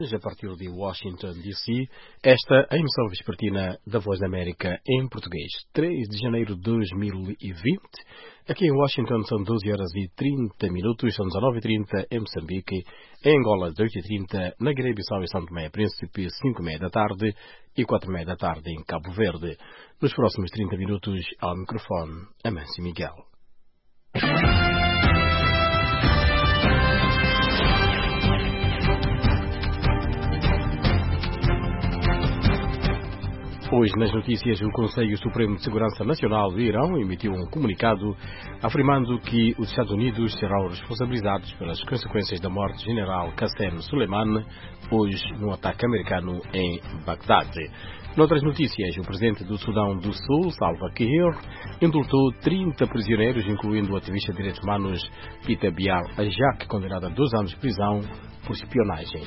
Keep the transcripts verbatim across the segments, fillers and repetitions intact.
A partir de Washington, D C, esta é a emissão vespertina da Voz da América em português, três de janeiro de dois mil e vinte. Aqui em Washington são doze horas e trinta minutos, são dezenove e trinta em Moçambique, em Angola dezoito e trinta, na Guiné-Bissau e São Tomé e Príncipe cinco e meia da tarde e quatro e meia da tarde em Cabo Verde. Nos próximos trinta minutos, ao microfone, Amâncio Miguel. Hoje, nas notícias, o Conselho Supremo de Segurança Nacional do Irão emitiu um comunicado afirmando que os Estados Unidos serão responsabilizados pelas consequências da morte do general Qassem Soleimani, hoje no ataque americano em Bagdade. Noutras notícias, o presidente do Sudão do Sul, Salva Kiir, indultou trinta prisioneiros, incluindo o ativista de direitos humanos Peter Biar Ajak, condenado a dois anos de prisão por espionagem.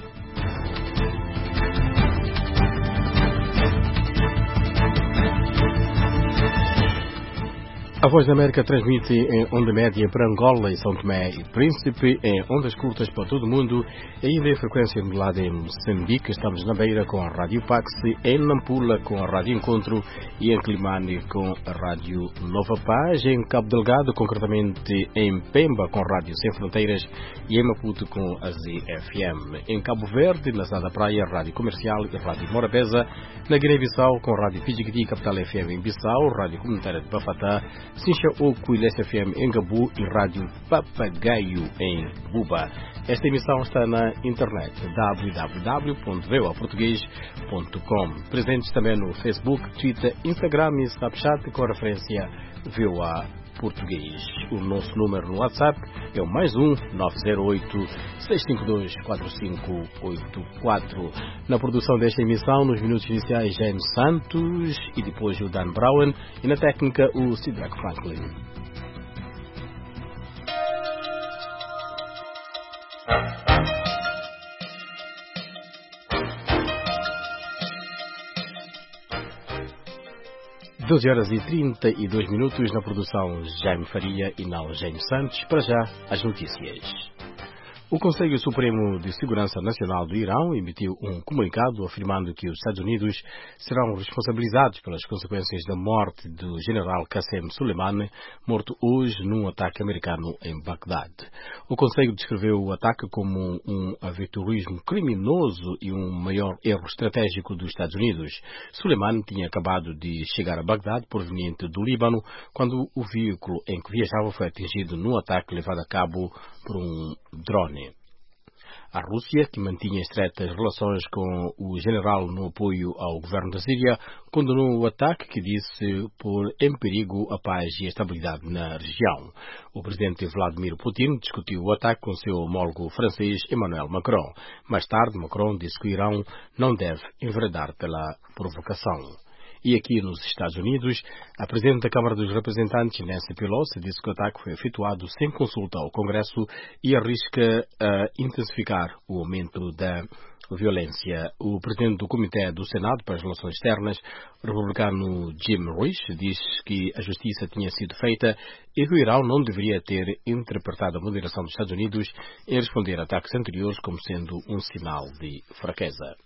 A Voz da América transmite em onda média para Angola e São Tomé e Príncipe, em ondas curtas para todo o mundo, e ainda em frequência modulada em Moçambique. Estamos na Beira com a Rádio Pax, em Nampula com a Rádio Encontro e em Climane com a Rádio Nova Paz, em Cabo Delgado, concretamente em Pemba com a Rádio Sem Fronteiras e em Maputo com a Z F M. Em Cabo Verde, na Cidade da Praia, Rádio Comercial e Rádio Morabeza, na Guiné-Bissau com a Rádio Fijigiti, Capital F M em Bissau, Rádio Comunitária de Bafatá, Sincha Oco e S F M em Gabu e Rádio Papagaio em Buba. Esta emissão está na internet w w w ponto v o a português ponto com. Presentes também no Facebook, Twitter, Instagram e Snapchat com a referência V O A Português. O nosso número no WhatsApp é o mais um nove zero oito, seis cinco dois, quatro cinco oito quatro. Na produção desta emissão, nos minutos iniciais, James Santos e depois o Dan Brown e na técnica o Sidrak Franklin. doze horas e trinta e dois minutos na produção Jaime Faria e não Jaime Santos. Para já, as notícias. O Conselho Supremo de Segurança Nacional do Irão emitiu um comunicado afirmando que os Estados Unidos serão responsabilizados pelas consequências da morte do general Qassem Soleimani, morto hoje num ataque americano em Bagdade. O Conselho descreveu o ataque como um aventurismo criminoso e um maior erro estratégico dos Estados Unidos. Soleimani tinha acabado de chegar a Bagdade proveniente do Líbano quando o veículo em que viajava foi atingido num ataque levado a cabo por um drone. A Rússia, que mantinha estreitas relações com o general no apoio ao governo da Síria, condenou o ataque que disse pôr em perigo a paz e a estabilidade na região. O presidente Vladimir Putin discutiu o ataque com seu homólogo francês Emmanuel Macron. Mais tarde, Macron disse que o Irão não deve enveredar pela provocação. E aqui nos Estados Unidos, a Presidente da Câmara dos Representantes, Nancy Pelosi, disse que o ataque foi efetuado sem consulta ao Congresso e arrisca a intensificar o aumento da violência. O Presidente do Comitê do Senado para as Relações Externas, o republicano Jim Risch, disse que a justiça tinha sido feita e que o Irão não deveria ter interpretado a moderação dos Estados Unidos em responder a ataques anteriores como sendo um sinal de fraqueza.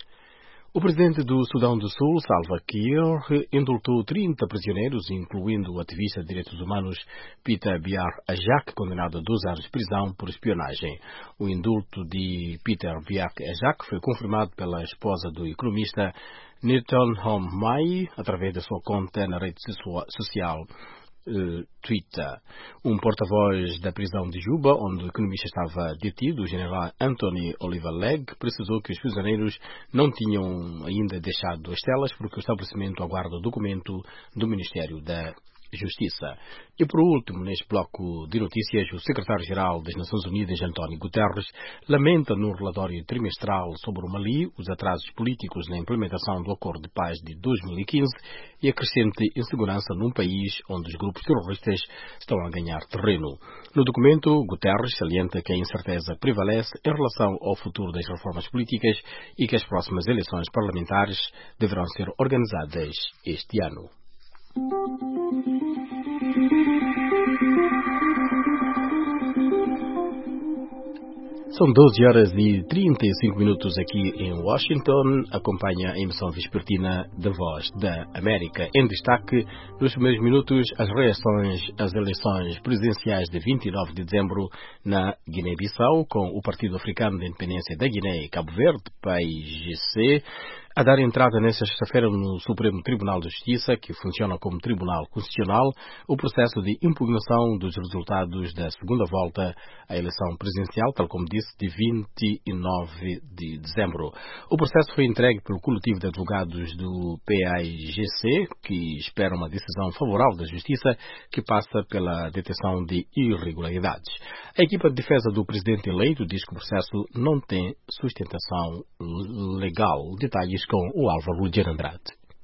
O presidente do Sudão do Sul, Salva Kiir, indultou trinta prisioneiros, incluindo o ativista de direitos humanos Peter Biar Ajak, condenado a dois anos de prisão por espionagem. O indulto de Peter Biar Ajak foi confirmado pela esposa do economista Newton Homai, através da sua conta na rede social Uh, Twitter. Um porta-voz da prisão de Juba, onde o economista estava detido, o general Anthony Oliver Legg, precisou que os prisioneiros não tinham ainda deixado as celas porque o estabelecimento aguarda o documento do Ministério da Justiça. E por último, neste bloco de notícias, o secretário-geral das Nações Unidas, António Guterres, lamenta no relatório trimestral sobre o Mali os atrasos políticos na implementação do Acordo de Paz de dois mil e quinze e a crescente insegurança num país onde os grupos terroristas estão a ganhar terreno. No documento, Guterres salienta que a incerteza prevalece em relação ao futuro das reformas políticas e que as próximas eleições parlamentares deverão ser organizadas este ano. São doze horas e trinta e cinco minutos aqui em Washington. Acompanha a emissão vespertina da Voz da América. Em destaque, nos primeiros minutos, as reações às eleições presidenciais de vinte e nove de dezembro na Guiné-Bissau, com o Partido Africano de Independência da Guiné e Cabo Verde, P A I G C, a dar entrada nesta sexta-feira no Supremo Tribunal de Justiça, que funciona como Tribunal Constitucional, o processo de impugnação dos resultados da segunda volta à eleição presidencial, tal como disse, de vinte e nove de dezembro. O processo foi entregue pelo coletivo de advogados do P A I G C, que espera uma decisão favorável da Justiça que passa pela detecção de irregularidades. A equipa de defesa do presidente eleito diz que o processo não tem sustentação legal. Detalhes com o Álvaro Ludiano Andrade.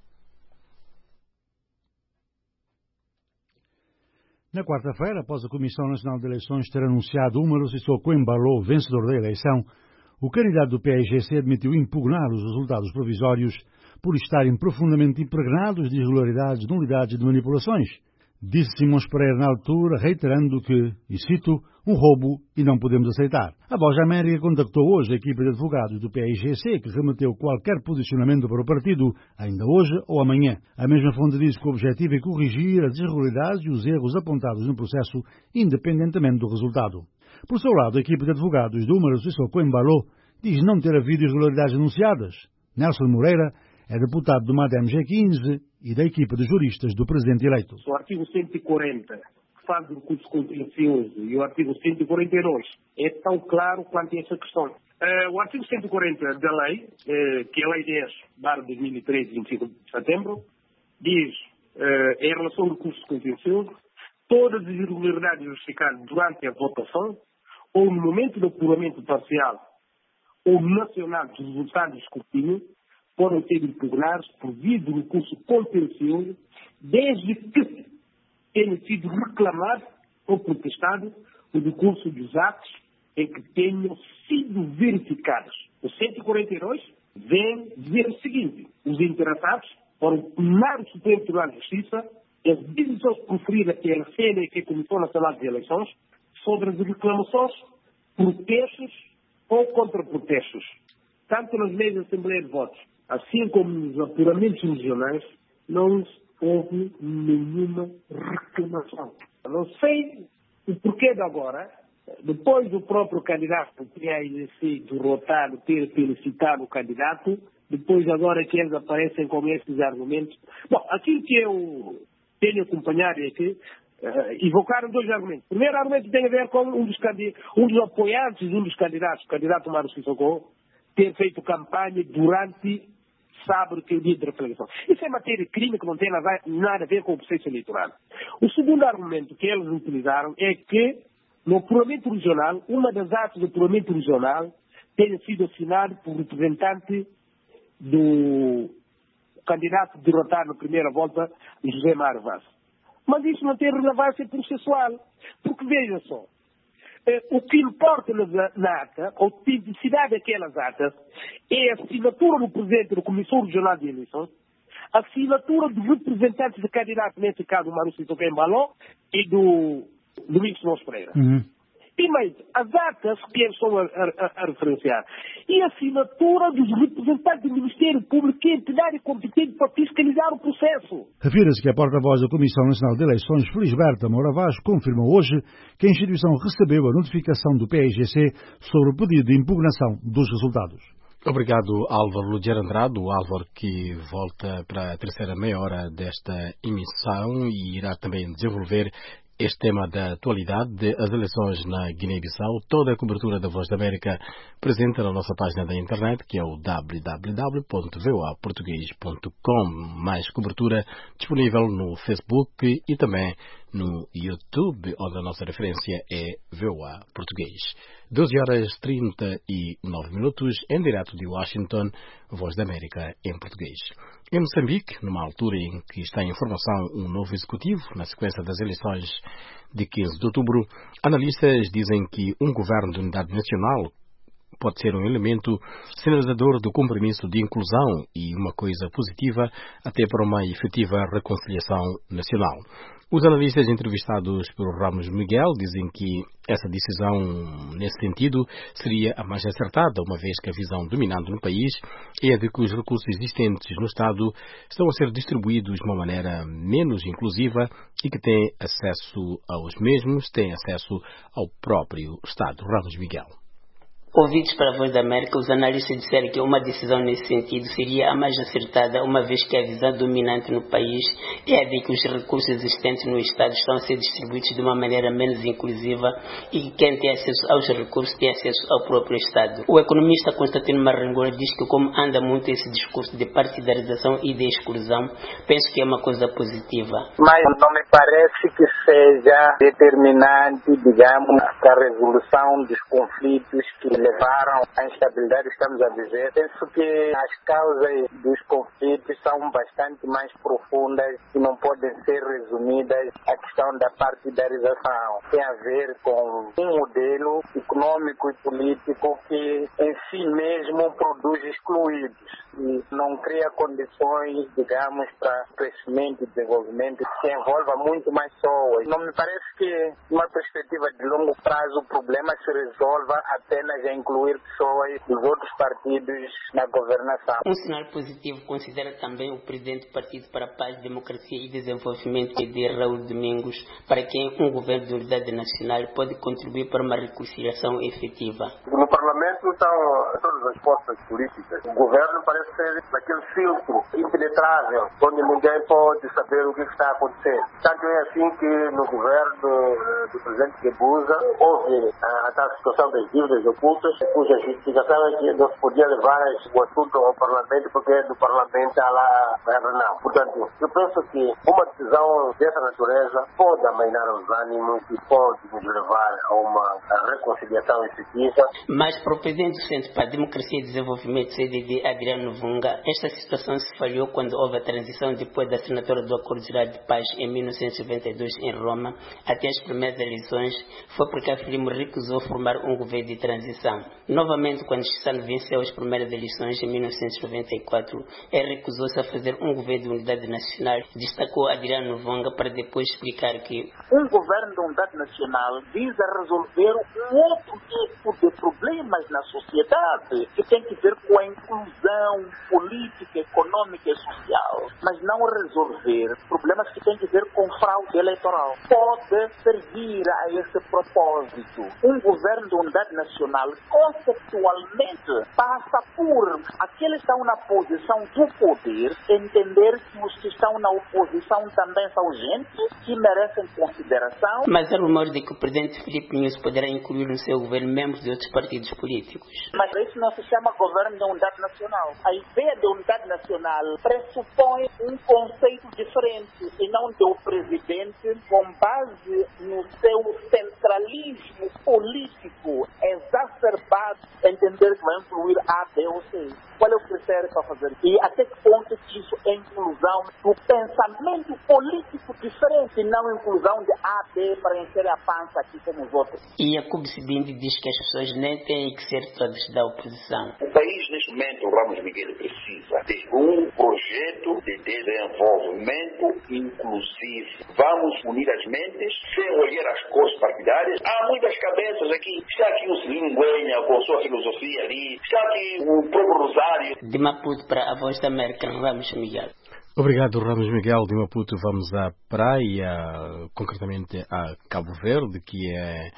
Na quarta-feira, após a Comissão Nacional de Eleições ter anunciado Úmaro Sissoko Embalo vencedor da eleição, o candidato do P A I G C admitiu impugnar os resultados provisórios por estarem profundamente impregnados de irregularidades, nulidades e de manipulações. Disse Simões Pereira na altura, reiterando que, e cito, um roubo e não podemos aceitar. A Voz da América contactou hoje a equipa de advogados do P A I G C, que remeteu qualquer posicionamento para o partido, ainda hoje ou amanhã. A mesma fonte diz que o objetivo é corrigir as irregularidades e os erros apontados no processo, independentemente do resultado. Por seu lado, a equipa de advogados do Úmaro Sissoko Embalo diz não ter havido irregularidades anunciadas. Nelson Moreira é deputado do MAD M G quinze e da equipa de juristas do presidente eleito. O artigo cento e quarenta, que faz do recurso contencioso, e o artigo cento e quarenta e dois, é tão claro quanto essa questão. Uh, o artigo cento e quarenta da lei, uh, que é a Lei dez barra dois mil e treze, vinte e cinco de setembro, diz, uh, em relação ao recurso contencioso, todas as irregularidades justificadas durante a votação, ou no momento do apuramento parcial, ou nacional dos resultados do escrutínio, podem ser impugnados por via do recurso contencioso, desde que tenha sido reclamado ou protestado o decurso dos atos em que tenham sido verificados. O cento e quarenta e dois vem dizer o seguinte: os interessados podem tornar o Supremo Tribunal de Justiça as decisões proferidas pela C N E, que é a Comissão Nacional de Eleições, sobre as reclamações, protestos ou contra-protestos, tanto nas leis da Assembleia de Votos, assim como nos apuramentos regionais, não houve nenhuma reclamação. Eu não sei o porquê de agora, depois do próprio candidato do P A I G C derrotado ter felicitado o candidato, depois agora que eles aparecem com esses argumentos. Bom, aquilo que eu tenho acompanhado é que uh, evocaram dois argumentos. O primeiro argumento tem a ver com um dos, um dos apoiantes de um dos candidatos, o candidato Úmaro Sissoko, ter feito campanha durante sábado, que é o dia da referendação. Isso é matéria de crime que não tem nada a ver com o processo eleitoral. O segundo argumento que eles utilizaram é que, no apuramento regional, uma das atas do apuramento regional tenha sido assinado por representante do candidato derrotado na primeira volta, José Mário Vaz. Mas isso não tem relevância processual, porque veja só, o que importa na ata, a autenticidade daquelas atas, é a assinatura do presidente da Comissão Regional de Eleições, a assinatura dos representantes de candidato, nesse caso, o Úmaro Sissoko Embalo e do Domingos Simões Pereira. Uhum. E mais, as atas que eles estão a, a, a referenciar e a assinatura dos representantes do Ministério Público, que é a entidade competente para fiscalizar o processo. Refira-se que a porta-voz da Comissão Nacional de Eleições, Felisberta Moura Vaz, confirmou hoje que a instituição recebeu a notificação do P A I G C sobre o pedido de impugnação dos resultados. Obrigado, Álvaro Ludiano Andrade, o Álvaro que volta para a terceira meia hora desta emissão e irá também desenvolver este tema da atualidade das eleições na Guiné-Bissau. Toda a cobertura da Voz da América presente na nossa página da internet, que é o w w w ponto voa português ponto com. Mais cobertura disponível no Facebook e também no YouTube, onde a nossa referência é Voa Português. doze horas e trinta e nove minutos, em direto de Washington, Voz da América em português. Em Moçambique, numa altura em que está em formação um novo executivo, na sequência das eleições de quinze de outubro, analistas dizem que um governo de unidade nacional pode ser um elemento sinalizador do compromisso de inclusão e uma coisa positiva até para uma efetiva reconciliação nacional. Os analistas entrevistados por Ramos Miguel dizem que essa decisão, nesse sentido, seria a mais acertada, uma vez que a visão dominante no país é a de que os recursos existentes no Estado estão a ser distribuídos de uma maneira menos inclusiva e que têm acesso aos mesmos, têm acesso ao próprio Estado. Ramos Miguel. Ouvidos para a Voz da América, os analistas disseram que uma decisão nesse sentido seria a mais acertada, uma vez que a visão dominante no país é a de que os recursos existentes no Estado estão a ser distribuídos de uma maneira menos inclusiva e que quem tem acesso aos recursos tem acesso ao próprio Estado. O economista Constantino Marangora diz que, como anda muito esse discurso de partidarização e de exclusão, penso que é uma coisa positiva. Mas não me parece que seja determinante, digamos, para a resolução dos conflitos que levaram à instabilidade que estamos a viver. Penso que as causas dos conflitos são bastante mais profundas e não podem ser resumidas à questão da partidarização. Tem a ver com um modelo econômico e político que em si mesmo produz excluídos e não cria condições, digamos, para crescimento e desenvolvimento que envolva muito mais pessoas. Não me parece que, numa perspectiva de longo prazo, o problema se resolva apenas em incluir pessoas dos outros partidos na governação. Um sinal positivo considera também o presidente do Partido para a Paz, Democracia e Desenvolvimento, P D, Raul Domingos, para quem um governo de unidade nacional pode contribuir para uma reconciliação efetiva. No Parlamento estão todas as forças políticas. O governo parece ser aquele filtro impenetrável, onde ninguém pode saber o que está acontecendo. Tanto é assim que no governo do presidente Guebuza houve a tal situação das dívidas ocultas, cuja justificação é que não se podia levar o assunto ao Parlamento porque no Parlamento há lá a reunião. Portanto, eu penso que uma decisão dessa natureza pode amainar os ânimos e pode nos levar a uma reconciliação efetiva. Mas para o presidente do Centro para a Democracia e Desenvolvimento, C D D, Adriano Vunga, esta situação se falhou quando houve a transição depois da assinatura do Acordo Geral de Paz em mil novecentos e noventa e dois em Roma, até as primeiras eleições, foi porque a Frelimo recusou formar um governo de transição. Novamente, quando Chissano venceu as primeiras eleições em mil novecentos e noventa e quatro, ele recusou-se a fazer um governo de unidade nacional, destacou Adriano Vunga para depois explicar que um governo de unidade nacional visa resolver um outro tipo de problemas na sociedade, que tem que ver com a inclusão política, econômica e social, mas não resolver problemas que têm que ver com fraude eleitoral. Pode servir a esse propósito. Um governo de unidade nacional, conceptualmente, passa por aqueles que estão na posição do poder entender que os que estão na oposição também são gente que merecem consideração. Mas há rumores de que o presidente Filipe Nunes poderá incluir no seu governo membros de outros partidos políticos. Mas isso não se chama governo de unidade nacional. A ideia de unidade nacional pressupõe um conceito diferente e não de o presidente, com base no seu centralismo político exacerbado, entender que vai incluir A, B ou C. Qual é o critério para fazer? E até que ponto isso é inclusão do pensamento político diferente e não inclusão de A, B para encher a pança aqui como os outros? E Jacob Sibindi diz que as pessoas nem têm que ser todas da oposição. O país, neste momento, o Ramos Miguel precisa de um projeto de desenvolvimento inclusivo. Vamos unir as mentes, sem olhar as cores partidárias. Há muitas cabeças aqui. Está aqui o Celino Guenha com a sua filosofia ali. Está aqui o próprio Rosário. De Maputo para a Voz da América, Ramos Miguel. Obrigado, Ramos Miguel. De Maputo vamos à praia, concretamente a Cabo Verde, que é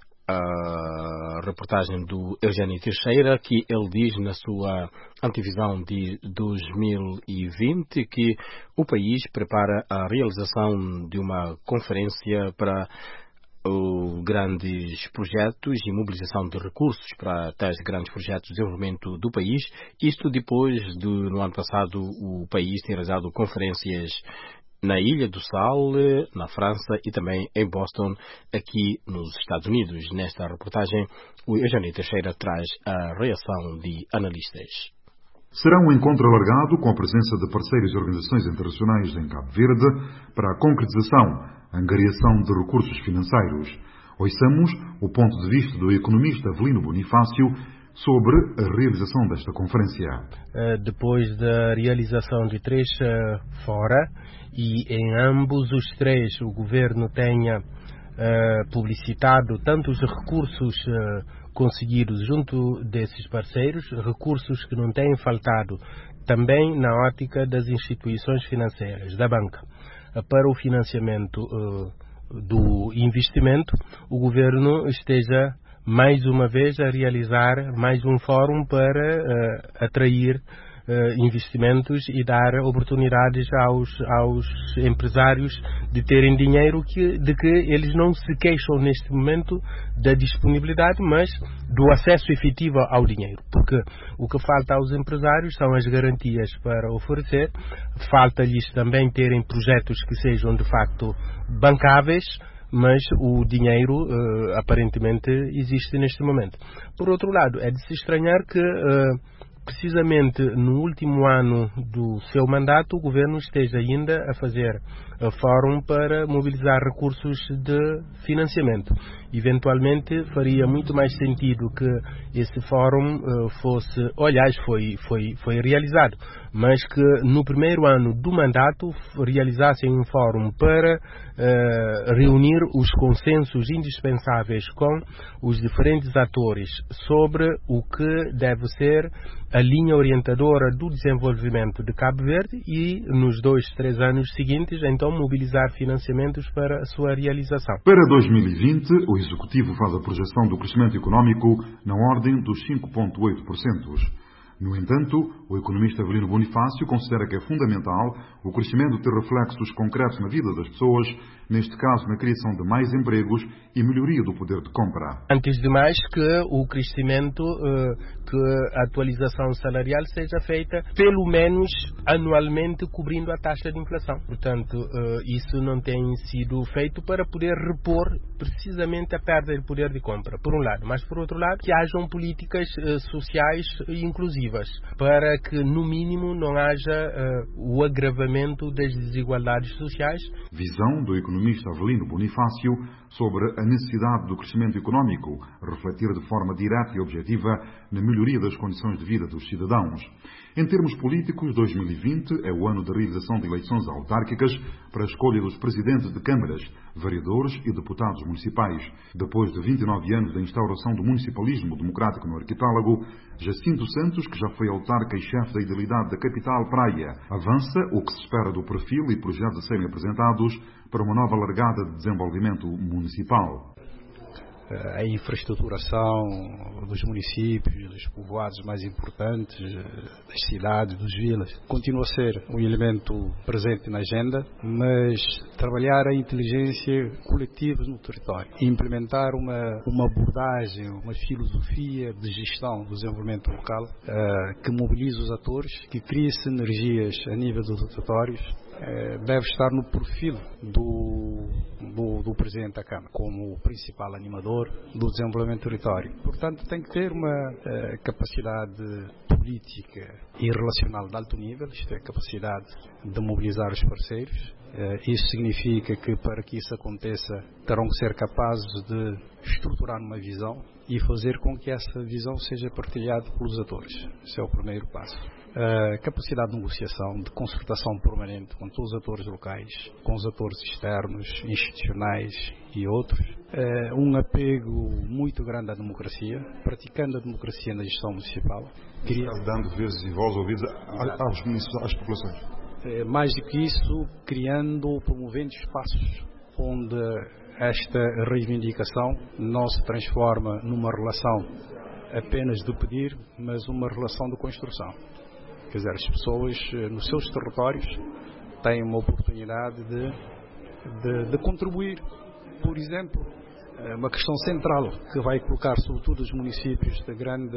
a reportagem do Eugênio Teixeira, que ele diz na sua antevisão de dois mil e vinte que o país prepara a realização de uma conferência para Uh, grandes projetos e mobilização de recursos para tais grandes projetos de desenvolvimento do país. Isto depois de, no ano passado, o país ter realizado conferências na Ilha do Sal, na França e também em Boston, aqui nos Estados Unidos. Nesta reportagem, o Eugênio Teixeira traz a reação de analistas. Será um encontro alargado com a presença de parceiros e organizações internacionais em Cabo Verde para a concretização, a angariação de recursos financeiros. Ouçamos o ponto de vista do economista Avelino Bonifácio, sobre a realização desta conferência. Depois da realização de três fora, e em ambos os três o governo tenha publicitado tanto os recursos conseguidos junto desses parceiros, recursos que não têm faltado também na ótica das instituições financeiras, da banca, para o financiamento do investimento, o governo esteja mais uma vez a realizar mais um fórum para uh, atrair uh, investimentos e dar oportunidades aos, aos empresários de terem dinheiro, que, de que eles não se queixam neste momento da disponibilidade, mas do acesso efetivo ao dinheiro, porque o que falta aos empresários são as garantias para oferecer, falta-lhes também terem projetos que sejam de facto bancáveis, mas o dinheiro uh, aparentemente existe neste momento. Por outro lado, é de se estranhar que uh, precisamente no último ano do seu mandato o governo esteja ainda a fazer uh, fórum para mobilizar recursos de financiamento. Eventualmente faria muito mais sentido que esse fórum uh, fosse, aliás, foi, foi, foi realizado, mas que no primeiro ano do mandato realizassem um fórum para uh, reunir os consensos indispensáveis com os diferentes atores sobre o que deve ser a linha orientadora do desenvolvimento de Cabo Verde e, nos dois, três anos seguintes, então mobilizar financiamentos para a sua realização. Para dois mil e vinte, o Executivo faz a projeção do crescimento económico na ordem dos cinco vírgula oito por cento. No entanto, o economista Avelino Bonifácio considera que é fundamental o crescimento ter reflexos concretos na vida das pessoas, neste caso na criação de mais empregos e melhoria do poder de compra. Antes de mais, que o crescimento, que a atualização salarial seja feita pelo menos anualmente, cobrindo a taxa de inflação. Portanto, isso não tem sido feito para poder repor precisamente a perda de poder de compra, por um lado, mas por outro lado, que hajam políticas sociais inclusivas, para que no mínimo não haja uh, o agravamento das desigualdades sociais. Visão do economista Avelino Bonifácio sobre a necessidade do crescimento económico, refletir de forma direta e objetiva na melhoria das condições de vida dos cidadãos. Em termos políticos, dois mil e vinte é o ano da realização de eleições autárquicas para a escolha dos presidentes de câmaras, vereadores e deputados municipais. Depois de vinte e nove anos da instauração do municipalismo democrático no arquipélago, Jacinto Santos, que já foi autarca e chefe da idealidade da capital Praia, avança o que se espera do perfil e projetos a serem apresentados para uma nova largada de desenvolvimento municipal. A infraestruturação dos municípios, dos povoados mais importantes, das cidades, dos vilas, continua a ser um elemento presente na agenda, mas trabalhar a inteligência coletiva no território, implementar uma, uma abordagem, uma filosofia de gestão do desenvolvimento local uh, que mobilize os atores, que crie sinergias a nível dos territórios, deve estar no perfil do, do, do Presidente da Câmara, como o principal animador do desenvolvimento do território. Portanto, tem que ter uma uh, capacidade política e relacional de alto nível, isto é, capacidade de mobilizar os parceiros. Uh, isso significa que, para que isso aconteça, terão que ser capazes de estruturar uma visão e fazer com que essa visão seja partilhada pelos atores. Esse é o primeiro passo. Uh, capacidade de negociação, de concertação permanente com todos os atores locais, com os atores externos, institucionais e outros. Uh, um apego muito grande à democracia, praticando a democracia na gestão municipal. Queria... Dando vezes e voz ouvidos aos municípios, às populações. Uh, mais do que isso, criando, promovendo espaços onde esta reivindicação não se transforma numa relação apenas de pedir, mas uma relação de construção. Quer dizer, as pessoas nos seus territórios têm uma oportunidade de, de, de contribuir. Por exemplo, uma questão central que vai colocar sobretudo os municípios da grande,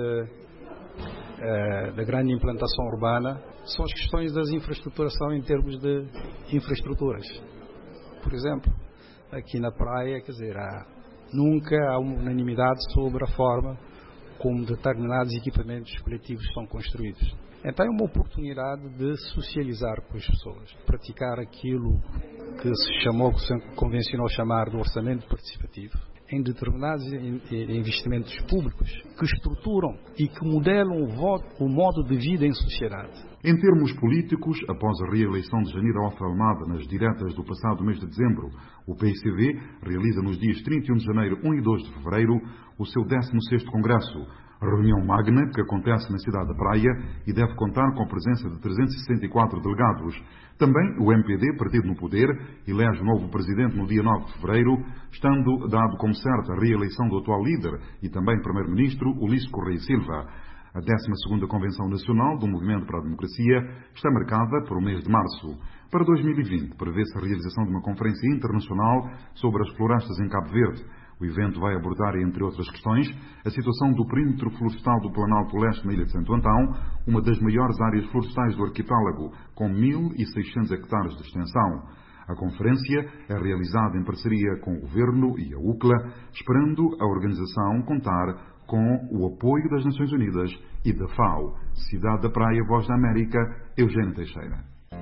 da grande implantação urbana são as questões das infraestruturação em termos de infraestruturas. Por exemplo, aqui na praia, quer dizer, há, nunca há uma unanimidade sobre a forma como determinados equipamentos coletivos são construídos. Então é uma oportunidade de socializar com as pessoas, praticar aquilo que se chamou, que se convencionou chamar de orçamento participativo, em determinados investimentos públicos que estruturam e que modelam o, voto, o modo de vida em sociedade. Em termos políticos, após a reeleição de Janir Alfa Almada nas diretas do passado mês de dezembro, o P I C V realiza nos dias trinta e um de janeiro, um e dois de fevereiro, o seu décimo sexto Congresso, reunião magna que acontece na cidade da Praia e deve contar com a presença de trezentos e sessenta e quatro delegados. Também o M P D, partido no poder, elege o novo presidente no dia nove de fevereiro, estando dado como certa a reeleição do atual líder e também primeiro-ministro, Ulisses Correia Silva. A décima segunda Convenção Nacional do Movimento para a Democracia está marcada para o mês de março. Para dois mil e vinte, prevê-se a realização de uma conferência internacional sobre as florestas em Cabo Verde. O evento vai abordar, entre outras questões, a situação do perímetro florestal do Planalto Leste na Ilha de Santo Antão, uma das maiores áreas florestais do arquipélago, com mil e seiscentos hectares de extensão. A conferência é realizada em parceria com o Governo e a U C L A, esperando a organização contar com o apoio das Nações Unidas e da FAO. Cidade da Praia, Voz da América, Eugênio Teixeira.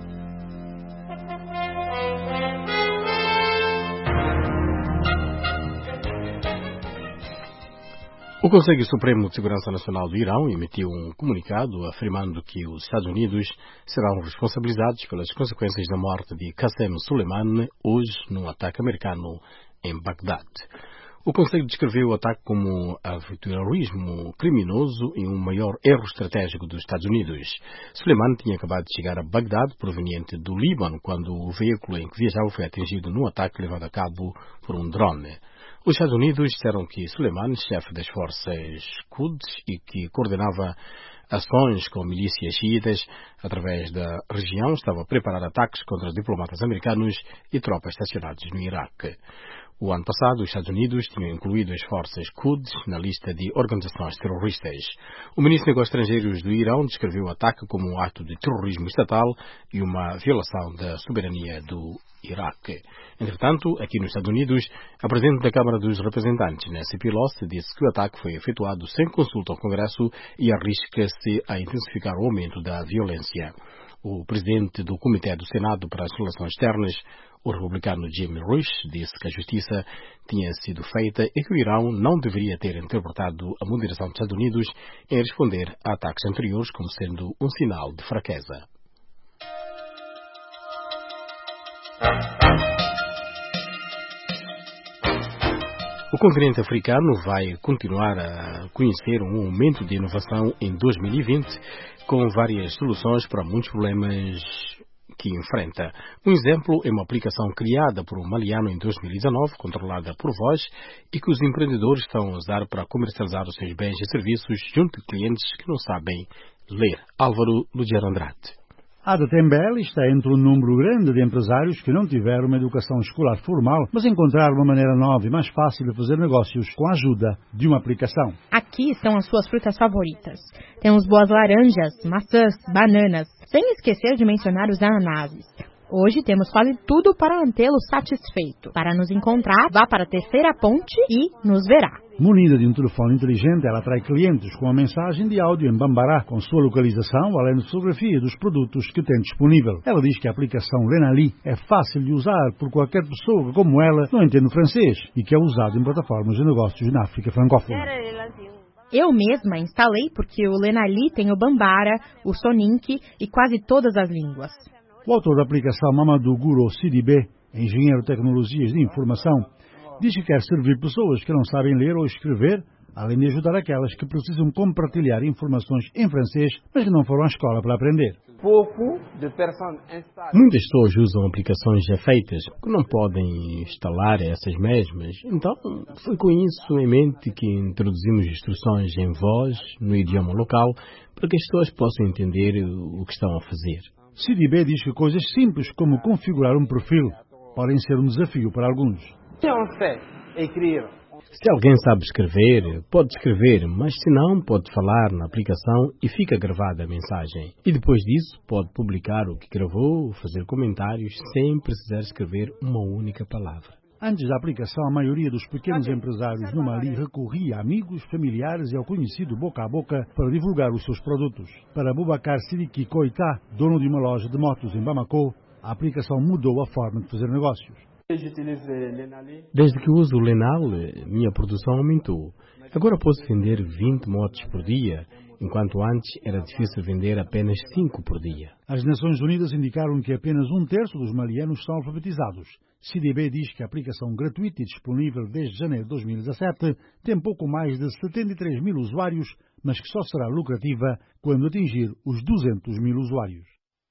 O Conselho Supremo de Segurança Nacional do Irão emitiu um comunicado afirmando que os Estados Unidos serão responsabilizados pelas consequências da morte de Qassem Soleimani hoje num ataque americano em Bagdad. O Conselho descreveu o ataque como um terrorismo criminoso e um maior erro estratégico dos Estados Unidos. Soleimani tinha acabado de chegar a Bagdad, proveniente do Líbano, quando o veículo em que viajava foi atingido num ataque levado a cabo por um drone. Os Estados Unidos disseram que Soleimani, chefe das forças Quds e que coordenava ações com milícias xiitas através da região, estava a preparar ataques contra diplomatas americanos e tropas estacionadas no Iraque. O ano passado, os Estados Unidos tinham incluído as forças Quds na lista de organizações terroristas. O ministro dos Negócios Estrangeiros do Irão descreveu o ataque como um ato de terrorismo estatal e uma violação da soberania do Iraque. Entretanto, aqui nos Estados Unidos, a presidente da Câmara dos Representantes, Nancy Pelosi, disse que o ataque foi efetuado sem consulta ao Congresso e arrisca-se a intensificar o aumento da violência. O presidente do Comitê do Senado para as Relações Externas, o republicano Jim Risch, disse que a justiça tinha sido feita e que o Irão não deveria ter interpretado a moderação dos Estados Unidos em responder a ataques anteriores como sendo um sinal de fraqueza. O continente africano vai continuar a conhecer um aumento de inovação em dois mil e vinte, com várias soluções para muitos problemas que enfrenta. Um exemplo é uma aplicação criada por um maliano em dois mil e dezanove, controlada por voz, e que os empreendedores estão a usar para comercializar os seus bens e serviços junto de clientes que não sabem ler. Álvaro Ludiano Andrade. Ada Tembele está entre um número grande de empresários que não tiveram uma educação escolar formal, mas encontraram uma maneira nova e mais fácil de fazer negócios com a ajuda de uma aplicação. Aqui estão as suas frutas favoritas. Temos boas laranjas, maçãs, bananas, sem esquecer de mencionar os ananases. Hoje temos quase tudo para mantê-lo satisfeito. Para nos encontrar, vá para a terceira ponte e nos verá. Munida de um telefone inteligente, ela atrai clientes com uma mensagem de áudio em Bambará, com sua localização, além de fotografia dos produtos que tem disponível. Ela diz que a aplicação Lenali é fácil de usar por qualquer pessoa que, como ela, não entende francês e que é usado em plataformas de negócios na África francófona. Eu mesma instalei porque o Lenali tem o Bambara, o Soninke e quase todas as línguas. O autor da aplicação Mamadou Guro Sidibé, engenheiro de tecnologias de informação, diz que quer servir pessoas que não sabem ler ou escrever, além de ajudar aquelas que precisam compartilhar informações em francês, mas que não foram à escola para aprender. Muitas pessoas usam aplicações já feitas que não podem instalar essas mesmas. Então, foi com isso em mente que introduzimos instruções em voz, no idioma local, para que as pessoas possam entender o que estão a fazer. Sidibé diz que coisas simples como configurar um perfil podem ser um desafio para alguns. Se alguém sabe escrever, pode escrever, mas se não, pode falar na aplicação e fica gravada a mensagem. E depois disso, pode publicar o que gravou, fazer comentários, sem precisar escrever uma única palavra. Antes da aplicação, a maioria dos pequenos empresários no Mali recorria a amigos, familiares e ao conhecido boca a boca para divulgar os seus produtos. Para Boubacar Sidiki Koita, dono de uma loja de motos em Bamako, a aplicação mudou a forma de fazer negócios. Desde que uso o Lenal, minha produção aumentou. Agora posso vender vinte motos por dia, enquanto antes era difícil vender apenas cinco por dia. As Nações Unidas indicaram que apenas um terço dos malianos são alfabetizados. C D B diz que a aplicação gratuita e disponível desde janeiro de dois mil e dezassete tem pouco mais de setenta e três mil usuários, mas que só será lucrativa quando atingir os duzentos mil usuários.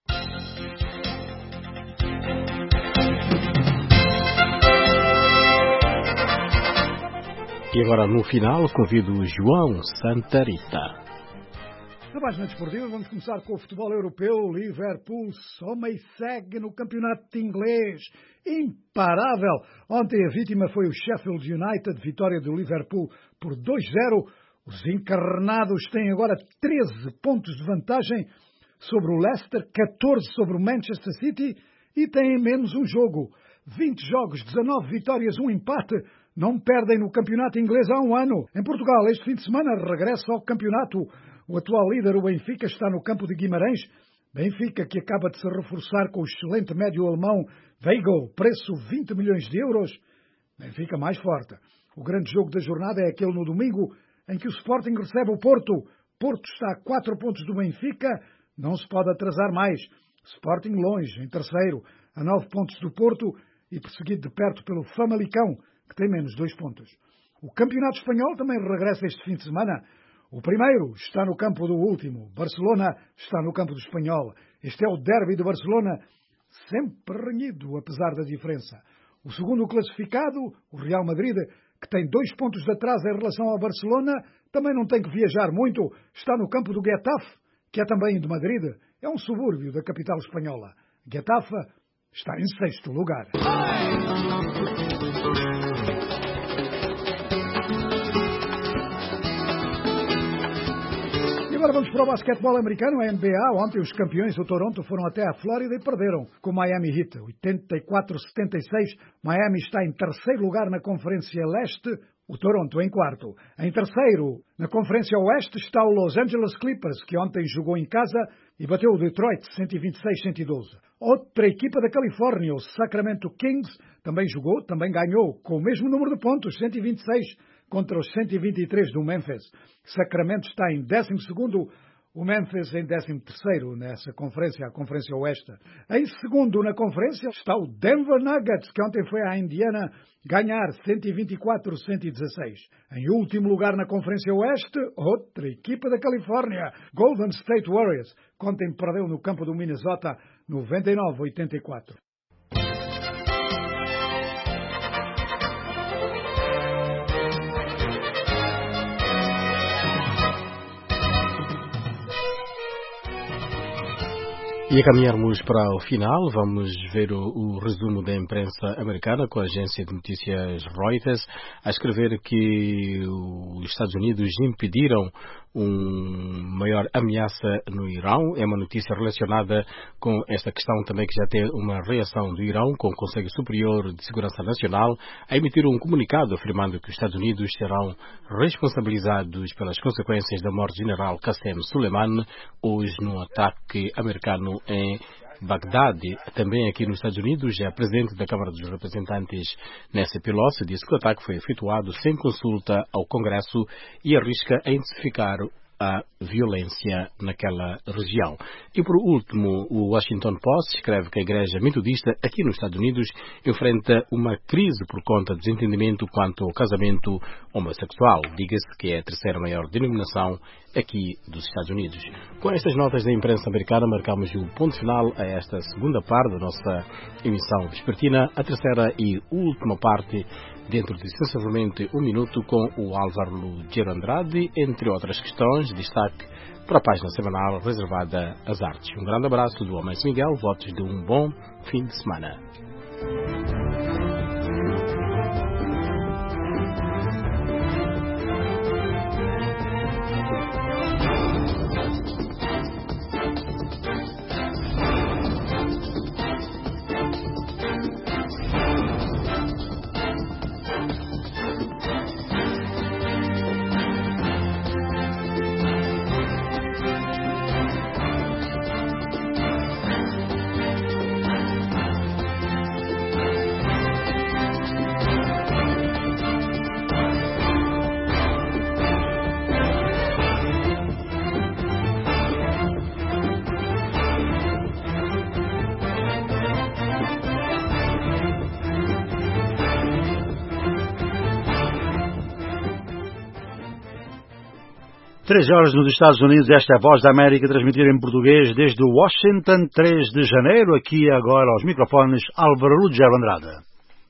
E agora, no final, convido o João Santa Rita. Na página desportiva, vamos começar com o futebol europeu. Liverpool soma e segue no campeonato inglês. Imparável! Ontem a vítima foi o Sheffield United, vitória do Liverpool por dois a zero. Os encarnados têm agora treze pontos de vantagem sobre o Leicester, catorze sobre o Manchester City e têm menos um jogo. vinte jogos, dezanove vitórias, um empate. Não perdem no campeonato inglês há um ano. Em Portugal, este fim de semana, regressa ao campeonato. O atual líder, o Benfica, está no campo de Guimarães. Benfica, que acaba de se reforçar com o excelente médio alemão Weigl, preço vinte milhões de euros. Benfica mais forte. O grande jogo da jornada é aquele no domingo, em que o Sporting recebe o Porto. Porto está a quatro pontos do Benfica. Não se pode atrasar mais. Sporting longe, em terceiro, a nove pontos do Porto e perseguido de perto pelo Famalicão, que tem menos dois pontos. O Campeonato Espanhol também regressa este fim de semana. O primeiro está no campo do último. Barcelona está no campo do Espanhol. Este é o derby de Barcelona, sempre renhido, apesar da diferença. O segundo classificado, o Real Madrid, que tem dois pontos de atraso em relação ao Barcelona, também não tem que viajar muito. Está no campo do Getafe, que é também de Madrid. É um subúrbio da capital espanhola. Getafe está em sexto lugar. Agora vamos para o basquetebol americano, a N B A. Ontem os campeões do Toronto foram até a Flórida e perderam com o Miami Heat, oitenta e quatro a setenta e seis. Miami está em terceiro lugar na Conferência Leste, o Toronto em quarto. Em terceiro, na Conferência Oeste, está o Los Angeles Clippers, que ontem jogou em casa e bateu o Detroit cento e vinte e seis a cento e doze. Outra equipa da Califórnia, o Sacramento Kings, também jogou, também ganhou, com o mesmo número de pontos, cento e vinte e seis contra os cento e vinte e três do Memphis. Sacramento está em décimo segundo, o Memphis em décimo terceiro nessa conferência, a Conferência Oeste. Em segundo na conferência está o Denver Nuggets, que ontem foi à Indiana ganhar cento e vinte e quatro a cento e dezesseis. Em último lugar na Conferência Oeste, outra equipa da Califórnia, Golden State Warriors, que ontem perdeu no campo do Minnesota noventa e nove a oitenta e quatro. E a caminharmos para o final, vamos ver o, o resumo da imprensa americana com a agência de notícias Reuters a escrever que os Estados Unidos impediram uma maior ameaça no Irão. É uma notícia relacionada com esta questão também, que já tem uma reação do Irão, com o Conselho Superior de Segurança Nacional a emitir um comunicado afirmando que os Estados Unidos serão responsabilizados pelas consequências da morte do general Qassem Soleimani hoje no ataque americano em Bagdad. Também aqui nos Estados Unidos, a presidente da Câmara dos Representantes, Nancy Pelosi, disse que o ataque foi efetuado sem consulta ao Congresso e arrisca a intensificar a violência naquela região. E por último, o Washington Post escreve que a Igreja Metodista aqui nos Estados Unidos enfrenta uma crise por conta do desentendimento quanto ao casamento homossexual. Diga-se que é a terceira maior denominação aqui dos Estados Unidos. Com estas notas da imprensa americana, marcamos o ponto final a esta segunda parte da nossa emissão vespertina, a terceira e última parte dentro de sensivelmente um minuto com o Álvaro Lugero Andrade, entre outras questões, destaque para a página semanal reservada às artes. Um grande abraço do Homem Miguel, votos de um bom fim de semana. Três horas nos Estados Unidos, esta é a Voz da América, transmitida em português desde Washington, três de janeiro, aqui agora aos microfones Álvaro Lugero Andrade.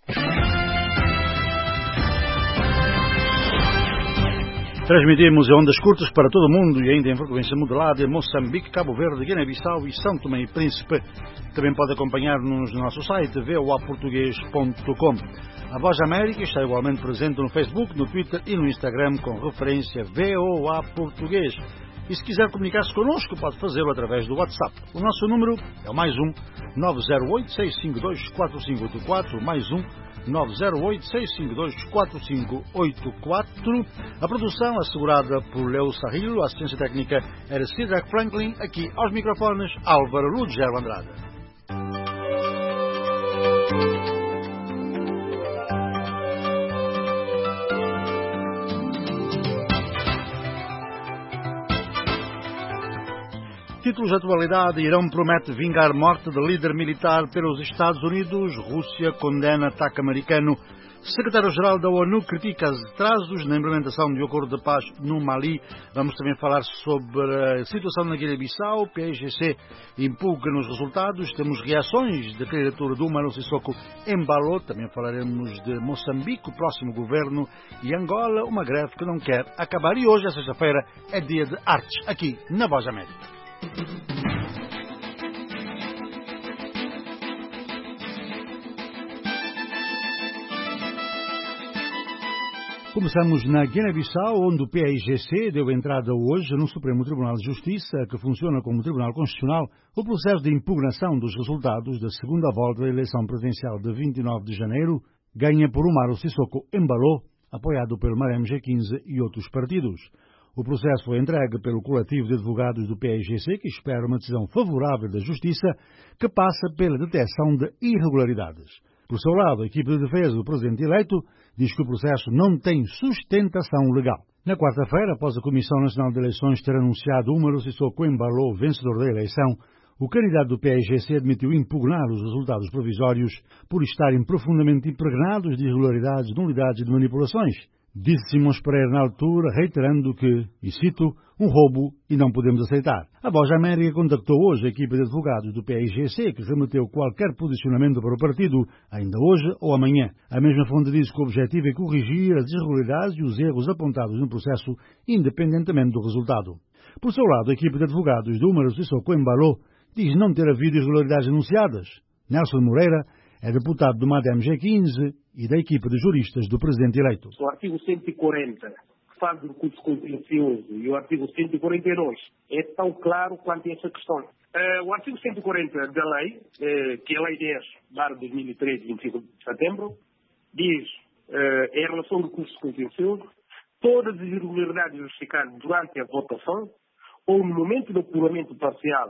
Transmitimos em ondas curtas para todo o mundo e ainda em frequência modulada em Moçambique, Cabo Verde, Guiné-Bissau e São Tomé e Príncipe. Também pode acompanhar-nos no nosso site v o a português ponto com. A Voz da América está igualmente presente no Facebook, no Twitter e no Instagram com referência V O A Português. E se quiser comunicar-se connosco, pode fazê-lo através do WhatsApp. O nosso número é o mais um nove zero oito, seis cinco dois, quatro cinco oito quatro, mais um nove zero oito, seis cinco dois, quatro cinco oito quatro. A produção assegurada por Leo Sarrillo, a assistência técnica era Cedric Franklin, aqui aos microfones Álvaro Lugero Andrade. Títulos de atualidade: Irão promete vingar morte de líder militar pelos Estados Unidos. Rússia condena ataque americano. Secretário-Geral da ONU critica os atrasos na implementação de um acordo de paz no Mali. Vamos também falar sobre a situação na Guiné-Bissau. P I G C impugna nos resultados. Temos reações da candidatura do Umaro Sissoko embalou. Também falaremos de Moçambique, o próximo governo, e Angola, uma greve que não quer acabar. E hoje, é sexta-feira, é dia de artes, aqui na Voz da América. Começamos na Guiné-Bissau, onde o P I G C deu entrada hoje no Supremo Tribunal de Justiça, que funciona como Tribunal Constitucional, o processo de impugnação dos resultados da segunda volta da eleição presidencial de vinte e nove de janeiro, ganha por Umaro Sissoko Embaló, apoiado pelo M G quinze e outros partidos. O processo foi entregue pelo coletivo de advogados do P I G C, que espera uma decisão favorável da Justiça, que passa pela detecção de irregularidades. Por seu lado, a equipe de defesa do presidente eleito diz que o processo não tem sustentação legal. Na quarta-feira, após a Comissão Nacional de Eleições ter anunciado Umaro Sissoko Embaló vencedor da eleição, o candidato do P I G C admitiu impugnar os resultados provisórios por estarem profundamente impregnados de irregularidades, nulidades e de manipulações. Disse Simões Pereira na altura, reiterando que, e cito, um roubo e não podemos aceitar. A Voz da América contactou hoje a equipe de advogados do P I G C, que remeteu qualquer posicionamento para o partido, ainda hoje ou amanhã. A mesma fonte diz que o objetivo é corrigir as irregularidades e os erros apontados no processo, independentemente do resultado. Por seu lado, a equipe de advogados do Umaro Sissoko Embaló diz não ter havido irregularidades anunciadas. Nelson Moreira é deputado do M A D M G quinze e da equipe de juristas do presidente eleito. O artigo cento e quarenta, que faz do recurso contencioso, e o artigo cento e quarenta e dois é tão claro quanto essa questão. Uh, o artigo cento e quarenta da lei, uh, que é a Lei dez barra dois mil e treze, de vinte e cinco de setembro, diz, uh, em relação ao recurso contencioso, todas as irregularidades justificadas durante a votação ou no momento do apuramento parcial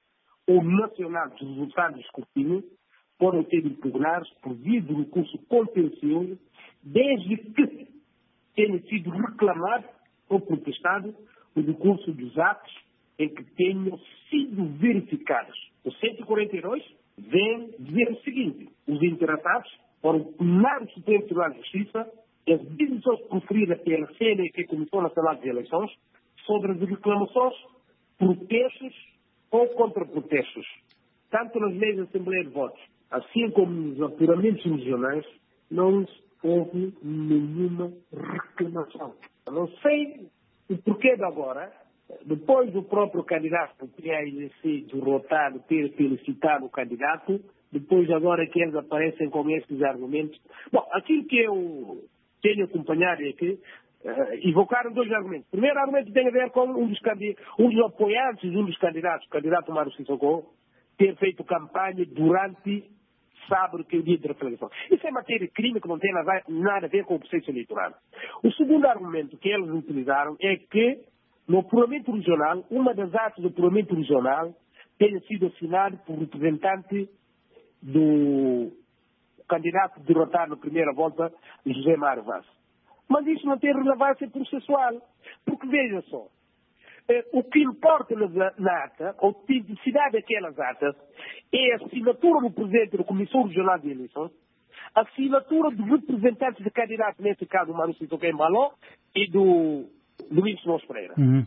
ou nacional dos resultados do escrutínio podem ser impugnados por via do recurso contencioso, desde que tenha sido reclamado ou protestado o decurso dos atos em que tenham sido verificados. O cento e quarenta e dois vem dizer o seguinte: os interessados foram penar o Supremo Tribunal de Justiça as decisões proferidas pela C N E, que é a Comissão Nacional de Eleições, sobre as reclamações, protestos ou contra-protestos, tanto nas leis da Assembleia de Votos, assim como nos apuramentos regionais, não houve nenhuma reclamação. Eu não sei o porquê de agora, depois do próprio candidato do P I G C derrotado ter felicitado o candidato, depois agora que eles aparecem com esses argumentos. Bom, aquilo que eu tenho acompanhado é que uh, evocaram dois argumentos. O primeiro argumento tem a ver com um dos, um dos apoiantes de um dos candidatos, o candidato Umaro Sissoko, ter feito campanha durante sábado, que é o dia de referendação. Isso é matéria de crime que não tem nada a ver com o processo eleitoral. O segundo argumento que eles utilizaram é que no apuramento regional, uma das atas do apuramento regional tenha sido assinado por representante do candidato derrotado na primeira volta, José Mário Vaz. Mas isso não tem relevância processual, porque veja só, eh, o que importa na, na ata, a autenticidade daquelas atas, é a assinatura do presidente da Comissão Regional de Eleições, a assinatura dos representantes de candidato, nesse caso, o Umaro Sissoko Embaló, e do Luís Simões Pereira. Uhum.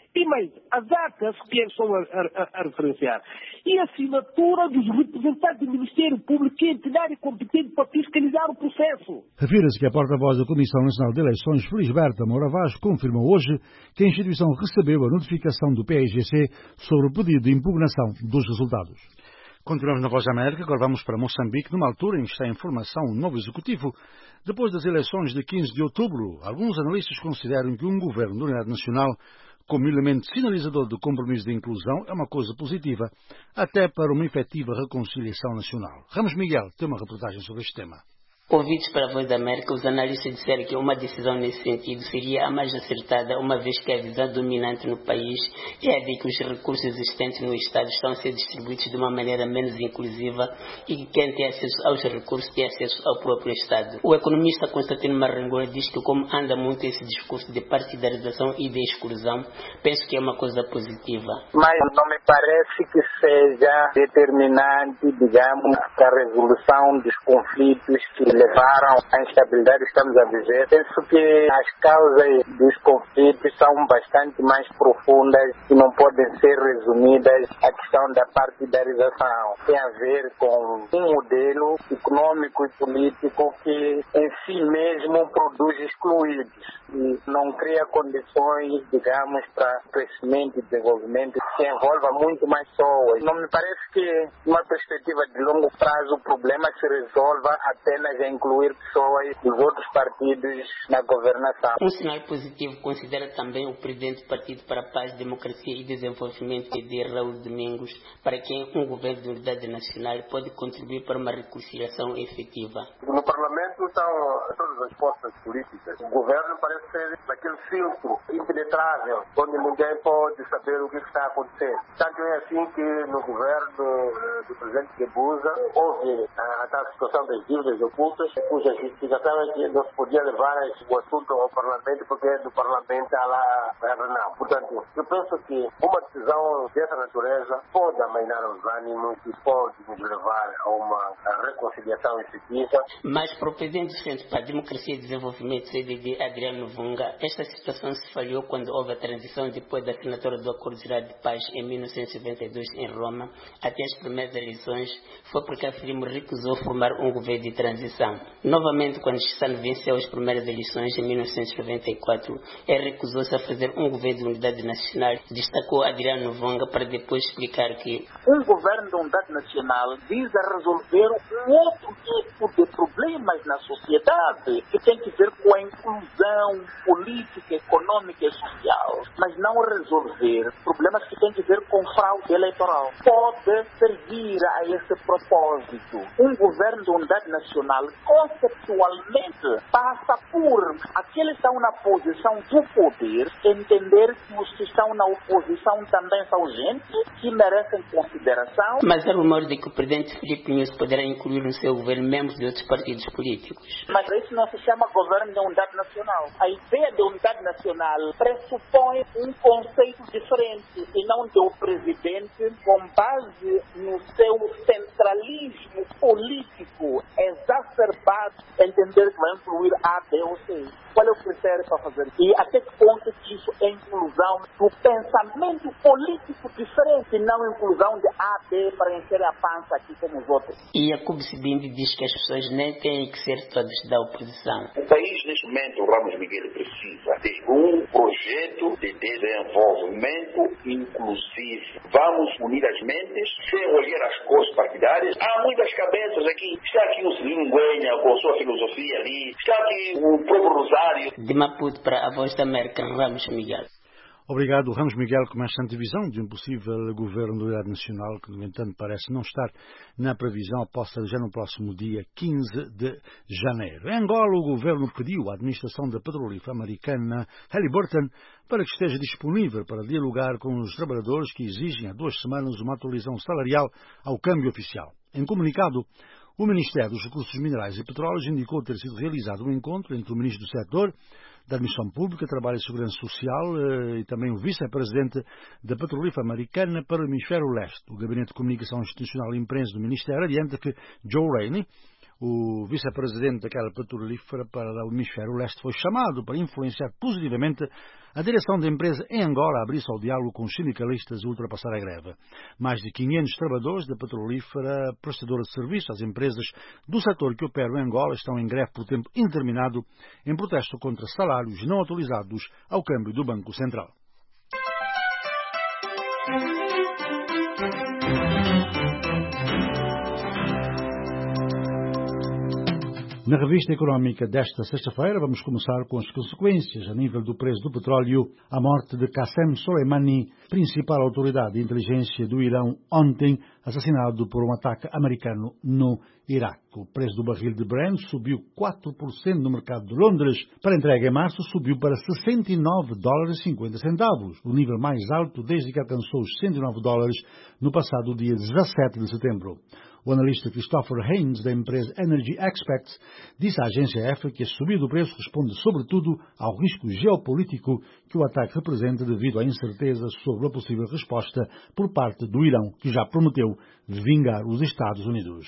E mais, as datas que eles estão a, a, a referenciar. E a assinatura dos representantes do Ministério Público, que é a entidade competente para fiscalizar o processo. Refira-se que a porta-voz da Comissão Nacional de Eleições, Felisberta Moura Vaz, confirmou hoje que a instituição recebeu a notificação do P I G C sobre o pedido de impugnação dos resultados. Continuamos na Voz da América, agora vamos para Moçambique, numa altura em que está em formação um novo executivo. Depois das eleições de quinze de outubro, alguns analistas consideram que um governo de unidade nacional como elemento sinalizador do compromisso de inclusão é uma coisa positiva, até para uma efetiva reconciliação nacional. Ramos Miguel tem uma reportagem sobre este tema. Ouvidos para a Voz da América, os analistas disseram que uma decisão nesse sentido seria a mais acertada, uma vez que a visão dominante no país é a de que os recursos existentes no Estado estão a ser distribuídos de uma maneira menos inclusiva e que quem tem acesso aos recursos tem acesso ao próprio Estado. O economista Constantino Marangula diz que, como anda muito esse discurso de partidarização e de exclusão, penso que é uma coisa positiva. Mas não me parece que seja determinante, digamos, a resolução dos conflitos que levaram à instabilidade que estamos a viver. Penso que as causas dos conflitos são bastante mais profundas e não podem ser resumidas à questão da partidarização. Tem a ver com um modelo econômico e político que em si mesmo produz excluídos e não cria condições, digamos, para crescimento e desenvolvimento que envolva muito mais pessoas. Não me parece que, numa perspectiva de longo prazo, o problema se resolva apenas em incluir pessoas dos outros partidos na governação. Um sinal positivo considera também o presidente do Partido para a Paz, Democracia e Desenvolvimento, P D, Raul Domingos, para quem um governo de unidade nacional pode contribuir para uma reconciliação efetiva. No Parlamento estão todas as forças políticas. O governo parece ser aquele filtro impenetrável, onde ninguém pode saber o que está acontecendo. Tanto é assim que no governo do presidente Guebuza houve a, a tal situação das dívidas ocultas, cuja justificação é que não se podia levar o assunto ao Parlamento porque do Parlamento há lá a Renal. Portanto, eu penso que uma decisão dessa natureza pode amainar os ânimos e pode nos levar a uma a reconciliação efetiva. Mas para o presidente do Centro para a Democracia e Desenvolvimento, C D D, Adriano Vunga, esta situação se falhou quando houve a transição depois da assinatura do Acordo Geral de Paz em mil novecentos e noventa e dois em Roma, até as primeiras eleições, foi porque a Frelimo recusou formar um governo de transição. Novamente, quando Chissano venceu as primeiras eleições em mil novecentos e noventa e quatro, ele recusou-se a fazer um governo de unidade nacional, destacou Adriano Vunga para depois explicar que um governo de unidade nacional visa resolver um outro tipo de problemas na sociedade que tem que ver com a inclusão política, econômica e social, mas não resolver problemas que têm que ver com fraude eleitoral. Pode servir a esse propósito. Um governo de unidade nacional conceptualmente passa por aqueles que estão na posição do poder entender que os que estão na oposição também são gente que merecem consideração. Mas há rumores de que o presidente Filipe Nunes poderá incluir no seu governo membros de outros partidos políticos. Mas isso não se chama governo de unidade nacional. A ideia de unidade nacional pressupõe um conceito diferente e não de o presidente com base no seu centralismo político exacerbado entender que vai incluir A, B ou C. Qual é o critério para fazer isso? E até que ponto que isso é inclusão do pensamento político diferente e não inclusão de A, B para encher a pança aqui como os outros? E a Cubsibindi diz que as pessoas nem têm que ser todas da oposição. O país, neste momento, o Ramos Miguel precisa de um projeto de desenvolvimento inclusivo. Vamos unir as mentes, sem olhar as cores partidárias. Há muitas cabeças aqui. Está aqui o Celino Guenha com a sua filosofia ali. Está aqui o próprio Rosário. De Maputo para a Voz da América, Ramos Miguel. Obrigado, Ramos Miguel, com esta antevisão de um possível governo de unidade nacional que, no entanto, parece não estar na previsão após já no próximo dia quinze de janeiro. Em Angola, o governo pediu à administração da petrolífera americana Halliburton para que esteja disponível para dialogar com os trabalhadores que exigem há duas semanas uma atualização salarial ao câmbio oficial. Em comunicado, o Ministério dos Recursos Minerais e Petróleos indicou ter sido realizado um encontro entre o Ministro do Setor da Administração Pública, Trabalho e Segurança Social e também o Vice-Presidente da Petrolífera Americana para o Hemisfério Leste. O Gabinete de Comunicação Institucional e Imprensa do Ministério adianta que Joe Rainey, O vice-presidente daquela petrolífera para o hemisfério leste foi chamado para influenciar positivamente a direção da empresa em Angola a abrir-se ao diálogo com os sindicalistas e ultrapassar a greve. Mais de quinhentos trabalhadores da petrolífera prestadora de serviço às empresas do setor que operam em Angola estão em greve por tempo indeterminado em protesto contra salários não atualizados ao câmbio do Banco Central. Na revista económica desta sexta-feira vamos começar com as consequências a nível do preço do petróleo, a morte de Qassem Soleimani, principal autoridade de inteligência do Irão, ontem assassinado por um ataque americano no Iraque. O preço do barril de Brent subiu quatro por cento no mercado de Londres. Para entrega em março subiu para sessenta e nove dólares e cinquenta centavos, o nível mais alto desde que alcançou os cento e nove dólares no passado dia dezassete de setembro. O analista Christopher Haynes, da empresa Energy Experts, disse à agência A F que a subida do preço responde sobretudo ao risco geopolítico que o ataque representa devido à incerteza sobre a possível resposta por parte do Irão, que já prometeu vingar os Estados Unidos.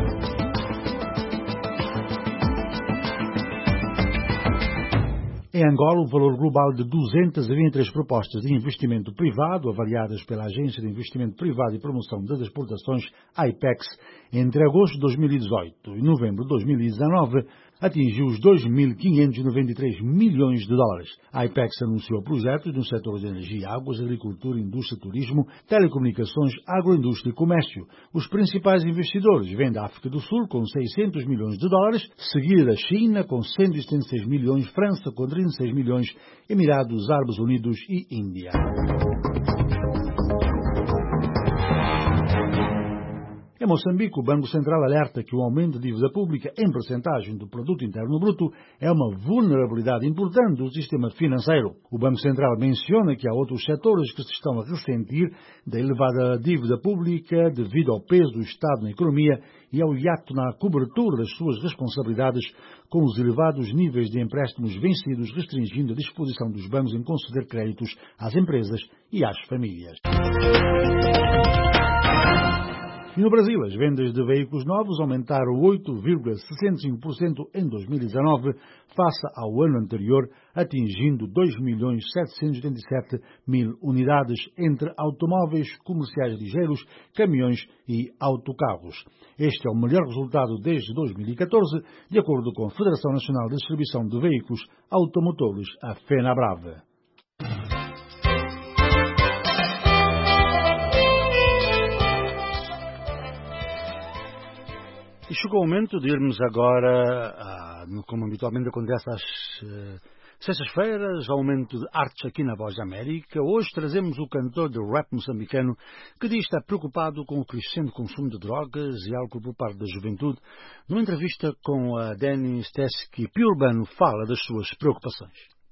Em Angola, o valor global de duzentas e vinte e três propostas de investimento privado, avaliadas pela Agência de Investimento Privado e Promoção das Exportações, AIPEX, entre agosto de dois mil e dezoito e novembro de dois mil e dezanove, atingiu os dois mil quinhentos e noventa e três milhões de dólares. A AIPEX anunciou projetos no setor de energia, águas, agricultura, indústria, turismo, telecomunicações, agroindústria e comércio. Os principais investidores vêm da África do Sul, com seiscentos milhões de dólares, seguida a China, com cento e setenta e seis milhões, França, com trinta e seis milhões, Emirados Árabes Unidos e Índia. Em Moçambique, o Banco Central alerta que o aumento da dívida pública em percentagem do Produto Interno Bruto é uma vulnerabilidade importante do sistema financeiro. O Banco Central menciona que há outros setores que se estão a ressentir da elevada dívida pública devido ao peso do Estado na economia e ao hiato na cobertura das suas responsabilidades com os elevados níveis de empréstimos vencidos, restringindo a disposição dos bancos em conceder créditos às empresas e às famílias. E no Brasil, as vendas de veículos novos aumentaram oito vírgula sessenta e cinco por cento em dois mil e dezanove, face ao ano anterior, atingindo dois milhões setecentos e oitenta e sete mil unidades entre automóveis comerciais ligeiros, caminhões e autocarros. Este é o melhor resultado desde dois mil e catorze, de acordo com a Federação Nacional de Distribuição de Veículos Automotores, a FENABRAVE. E chegou o momento de irmos agora, ah, como habitualmente acontece às uh, sextas-feiras, ao momento de artes aqui na Voz da América. Hoje trazemos o cantor de rap moçambicano que diz estar preocupado com o crescente consumo de drogas e álcool por parte da juventude. Numa entrevista com a Dani Stesky, Piurbano fala das suas preocupações.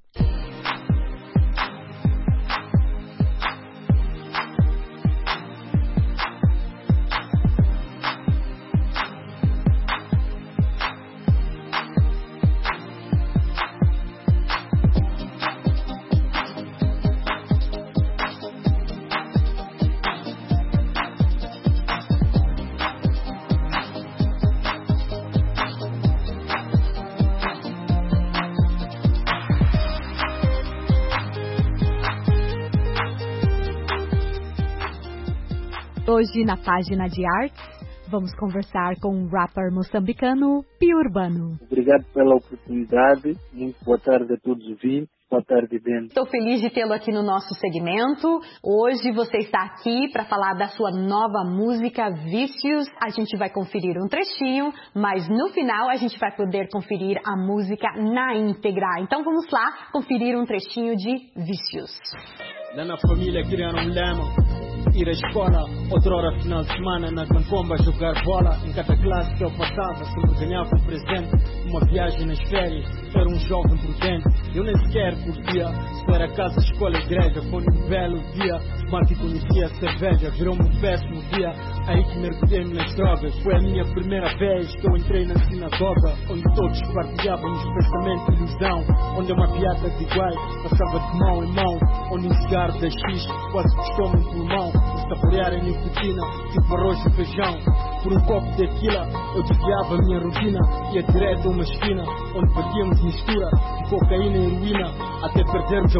Hoje, na página de artes, vamos conversar com o rapper moçambicano Piurbano. Obrigado pela oportunidade. Muito boa tarde a todos os ouvintes. Boa tarde, Ben. Estou feliz de tê-lo aqui no nosso segmento. Hoje você está aqui para falar da sua nova música, Vícios. A gente vai conferir um trechinho, mas no final a gente vai poder conferir a música na íntegra. Então vamos lá conferir um trechinho de Vícios. Lá na família criaram um lema. Ir à escola, outrora final de semana na Campomba jogar bola. Em cada classe que eu passava sempre ganhava um presente. Uma viagem nas férias, era um jovem prudente. Eu nem sequer curtia, se era casa, escola, igreja. Foi um belo dia, mal que conhecia a cerveja. Virou-me um péssimo dia, aí que mergulhei-me nas drogas. Foi a minha primeira vez que eu entrei na sinagoga, onde todos partilhávamos pensamento e ilusão, onde uma piada de iguais passava de mão em mão, onde um cigarro da X quase custou-me um pulmão. Saborear a nicotina, tipo arroz e feijão. por um copo de tequila. Eu desviava a minha rotina, ia direto a uma esquina onde batíamos mistura de cocaína e heroína até perdermos a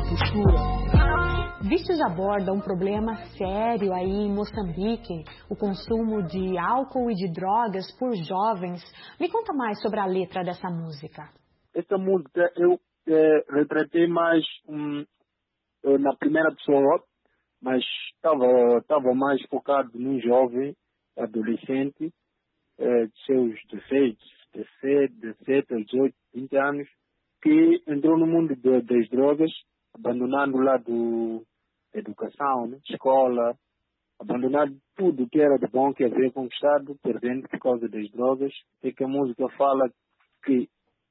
postura. Vícios aborda um problema sério aí em Moçambique, o consumo de álcool e de drogas por jovens. Me conta mais sobre a letra dessa música. Essa música eu é, retratei mais um, na primeira pessoa, mas estava estava mais focado num jovem adolescente é, de seus dezesseis, dezessete, dezessete, dezoito, vinte anos, que entrou no mundo de, das drogas, abandonando lá do educação, né? Escola, abandonando tudo que era de bom que havia conquistado, perdendo por causa das drogas. É que a música fala que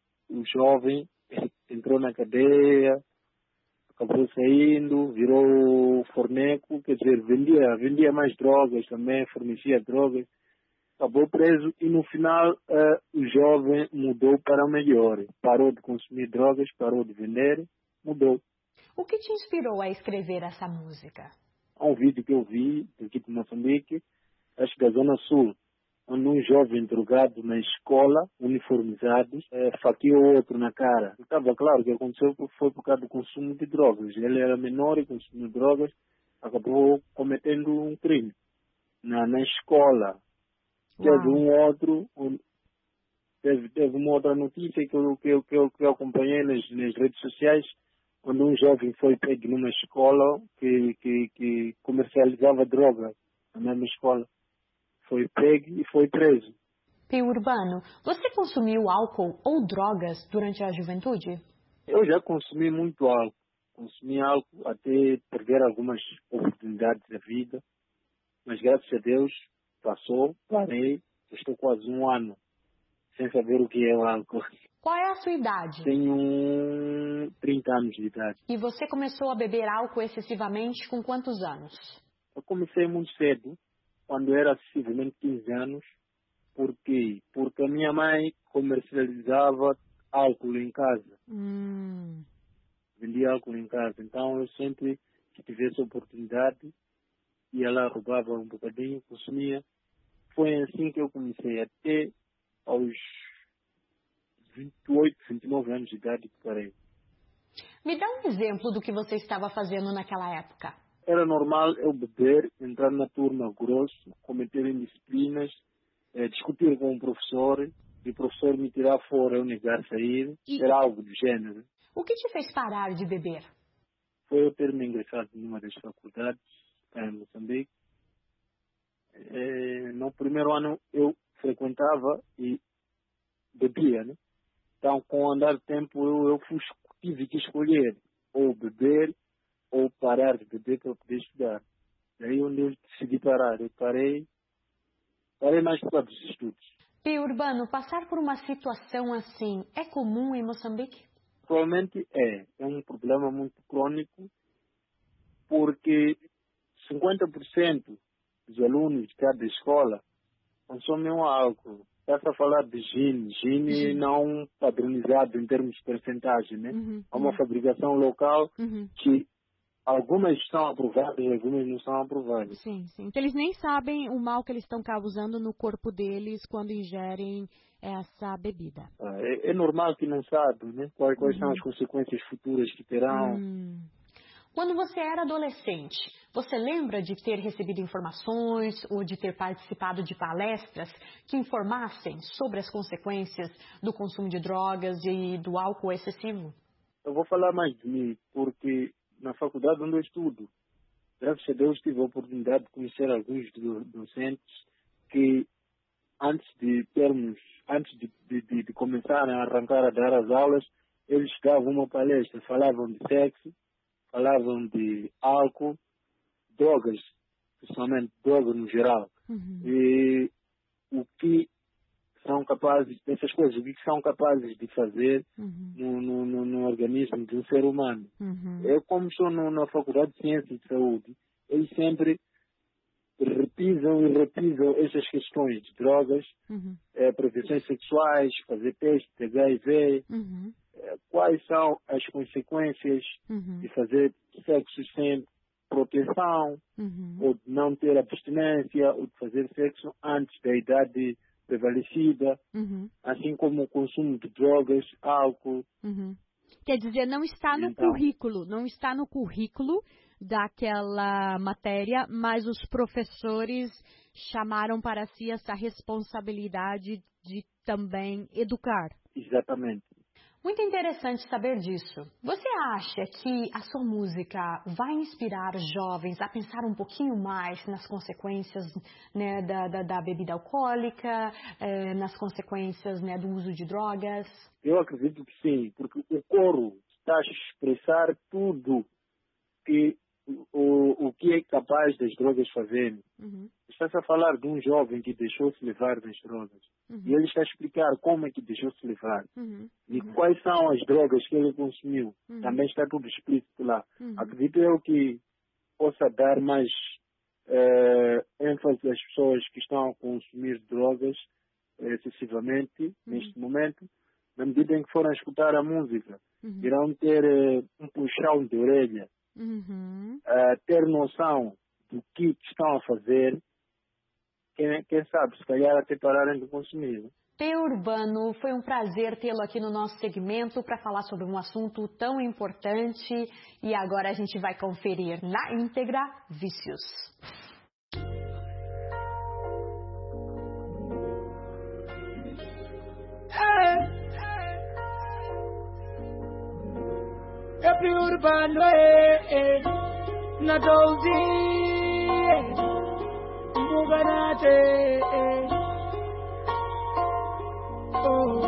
o jovem entrou na cadeia, acabou saindo, virou forneco, quer dizer, vendia, vendia mais drogas também, fornecia drogas, acabou preso e no final uh, o jovem mudou para o melhor. Parou de consumir drogas, parou de vender, mudou. O que te inspirou a escrever essa música? Há um vídeo que eu vi aqui de Moçambique, acho que da Zona Sul, onde um jovem drogado na escola, uniformizado, é, faqueou outro na cara. Estava claro que aconteceu foi por causa do consumo de drogas. Ele era menor e consumiu drogas, acabou cometendo um crime. Na, na escola, Uau. teve um outro, um, teve, teve uma outra notícia que eu, que eu, que eu, que eu acompanhei nas, nas redes sociais, quando um jovem foi pego numa escola que, que, que comercializava droga na mesma escola. Foi pego e foi preso. Pio Urbano, você consumiu álcool ou drogas durante a juventude? Eu já consumi muito álcool. Consumi álcool até perder algumas oportunidades da vida. Mas graças a Deus passou, parei. Estou quase um ano sem saber o que é o álcool. Qual é a sua idade? Tenho trinta anos de idade. E você começou a beber álcool excessivamente com quantos anos? Eu comecei muito cedo, quando era acessivamente quinze anos. Por quê? Porque a minha mãe comercializava álcool em casa. Hum. Vendia álcool em casa. Então eu sempre que tivesse oportunidade, ia lá, roubava um bocadinho, consumia. Foi assim que eu comecei, até aos vinte e oito, vinte e nove anos de idade que parei. Me dá um exemplo do que você estava fazendo naquela época. Era normal eu beber, entrar na turma grosso, cometer indisciplinas, eh, discutir com o professor, e o professor me tirar fora, eu negar a sair. E... Era algo do gênero. O que te fez parar de beber? Foi eu ter me ingressado numa das faculdades, em Moçambique. Eh, no primeiro ano eu frequentava e bebia, né? Então, com o andar do tempo, eu, eu fui, tive que escolher ou beber ou parar de beber para eu poder estudar. Daí onde eu decidi parar. Eu parei, parei mais por causa dos estudos. Pio Urbano, passar por uma situação assim é comum em Moçambique? Atualmente é. É um problema muito crônico, porque cinquenta por cento dos alunos de cada escola consomem um álcool. Está a falar de gin, gin não padronizado em termos de percentagem, né? Uhum, é uma uhum. fabricação local uhum. que algumas estão aprovadas e algumas não são aprovadas. Sim, sim. Então eles nem sabem o mal que eles estão causando no corpo deles quando ingerem essa bebida. É, é normal que não sabem, né? Quais, quais uhum. são as consequências futuras que terão. Hum. Quando você era adolescente, você lembra de ter recebido informações ou de ter participado de palestras que informassem sobre as consequências do consumo de drogas e do álcool excessivo? Eu vou falar mais de mim, porque na faculdade onde eu estudo, graças a Deus tive a oportunidade de conhecer alguns docentes que antes de termos, antes de, de, de começarem a arrancar a dar as aulas, eles davam uma palestra, falavam de sexo, falavam de álcool, drogas, principalmente drogas no geral. Uhum. E o que são capazes, dessas coisas, o que são capazes de fazer uhum. no, no, no, no organismo de um ser humano. Uhum. Eu, como estou no, na Faculdade de Ciências de Saúde, eles sempre repisam e repisam essas questões de drogas, uhum. eh, prevenções sexuais, fazer testes de H I V, uhum. eh, quais são as consequências uhum. de fazer sexo sem proteção, uhum. ou de não ter abstinência, ou de fazer sexo antes da idade prevalecida, uhum. assim como o consumo de drogas, álcool. Uhum. Quer dizer, não está no então, currículo, não está no currículo daquela matéria, mas os professores chamaram para si essa responsabilidade de também educar. Exatamente. Muito interessante saber disso. Você acha que a sua música vai inspirar jovens a pensar um pouquinho mais nas consequências, né, da, da, da bebida alcoólica, eh, nas consequências, né, do uso de drogas? Eu acredito que sim, porque o coro está a expressar tudo que o, o que é capaz das drogas fazerem. Uhum. Está-se a falar de um jovem que deixou-se levar das drogas. Uhum. E ele está a explicar como é que deixou-se levar. Uhum. E uhum. quais são as drogas que ele consumiu. Uhum. Também está tudo explícito lá. Uhum. Acredito eu que possa dar mais uh, ênfase às pessoas que estão a consumir drogas excessivamente, uhum. neste momento, na medida em que forem escutar a música. Uhum. Irão ter uh, um puxão de orelha. Uhum. Uh, ter noção do que estão a fazer, quem, quem sabe, se calhar até pararem de consumir. Theo Urbano, foi um prazer tê-lo aqui no nosso segmento para falar sobre um assunto tão importante. E agora a gente vai conferir na íntegra Vícios. É Theo Urbano, é, é. Na doze, Muganate, oh,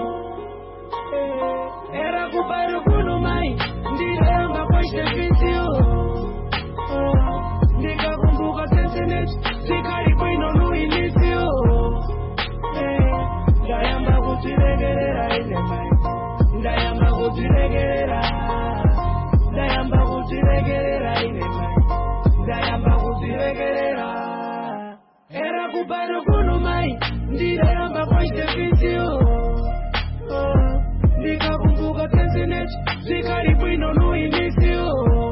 era cubano kuno mai, ndiramba kwa shefizio, oh, nika kumbuka sensenet, sikari kwino no inisio, eh, ndayamba kutiregerera ine mai, ndayamba kutiregerera, ndayamba kutiregerera ine mai. Ndayamba kutiregerera era kubano kuno mai ndirayamba kwaite vizio ndikakumbuka tenzenet zvikari bwino nuinisio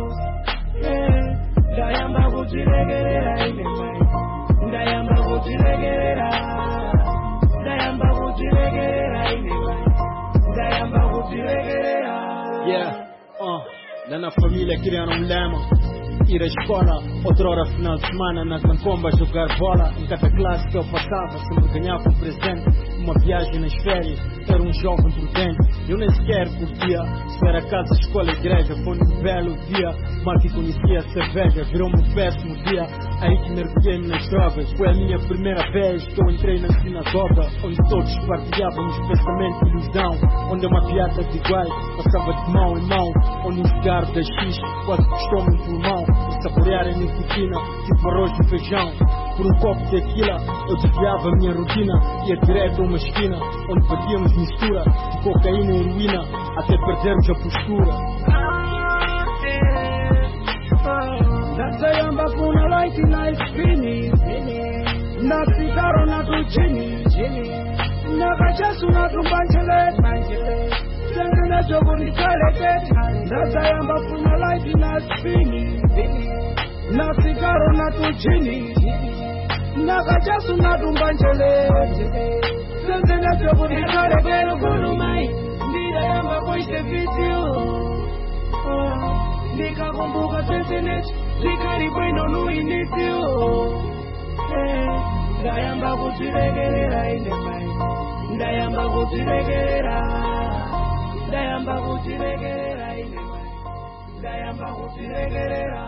ndayamba kutiregerera ine mai ndayamba kutiregerera ndayamba kutiregerera ine mai ndayamba kutiregerera yeah uh na família criaram um lema. Ir à escola, outrora final de semana na Zancomba jogar bola. Em cada classe que eu passava sempre ganhava um presente. Uma viagem nas férias, era um jovem prudente. Eu nem sequer curtia se era casa, escola, igreja. Foi num belo dia, mal que conhecia a cerveja. Virou-me um péssimo dia, aí que mergulhei-me nas drogas. Foi a minha primeira vez que eu entrei na sinagoga, onde todos partilhávamos pensamento e ilusão, onde uma piada de iguais passava de mão em mão, onde um cigarro da X quase custou-me um pulmão. Por saborear a nicotina, tipo arroz e feijão. Por um copo de tequila, eu desviava a minha rotina. Ia direto a uma esquina, onde fazíamos mistura de cocaína e heroína, até perdermos a postura. Nasayamba kuna light life spinning, na sigaro na tuchini, na kachasu na tumbanchele, sende na jogo ni kalete. Nasayamba kuna light life spinning, na sigaro na tuchini, na kachasu na tumbanchele, sende na jogo ni kalete. Kuno mai, ndirayamba kwaite video. Nikakumbuka sensenet, zikari bwino nuinisio. Ndayamba kutiregerera ine mai, ndayamba kutiregerera, ndayamba kutiregerera ine mai, ndayamba kutiregerera.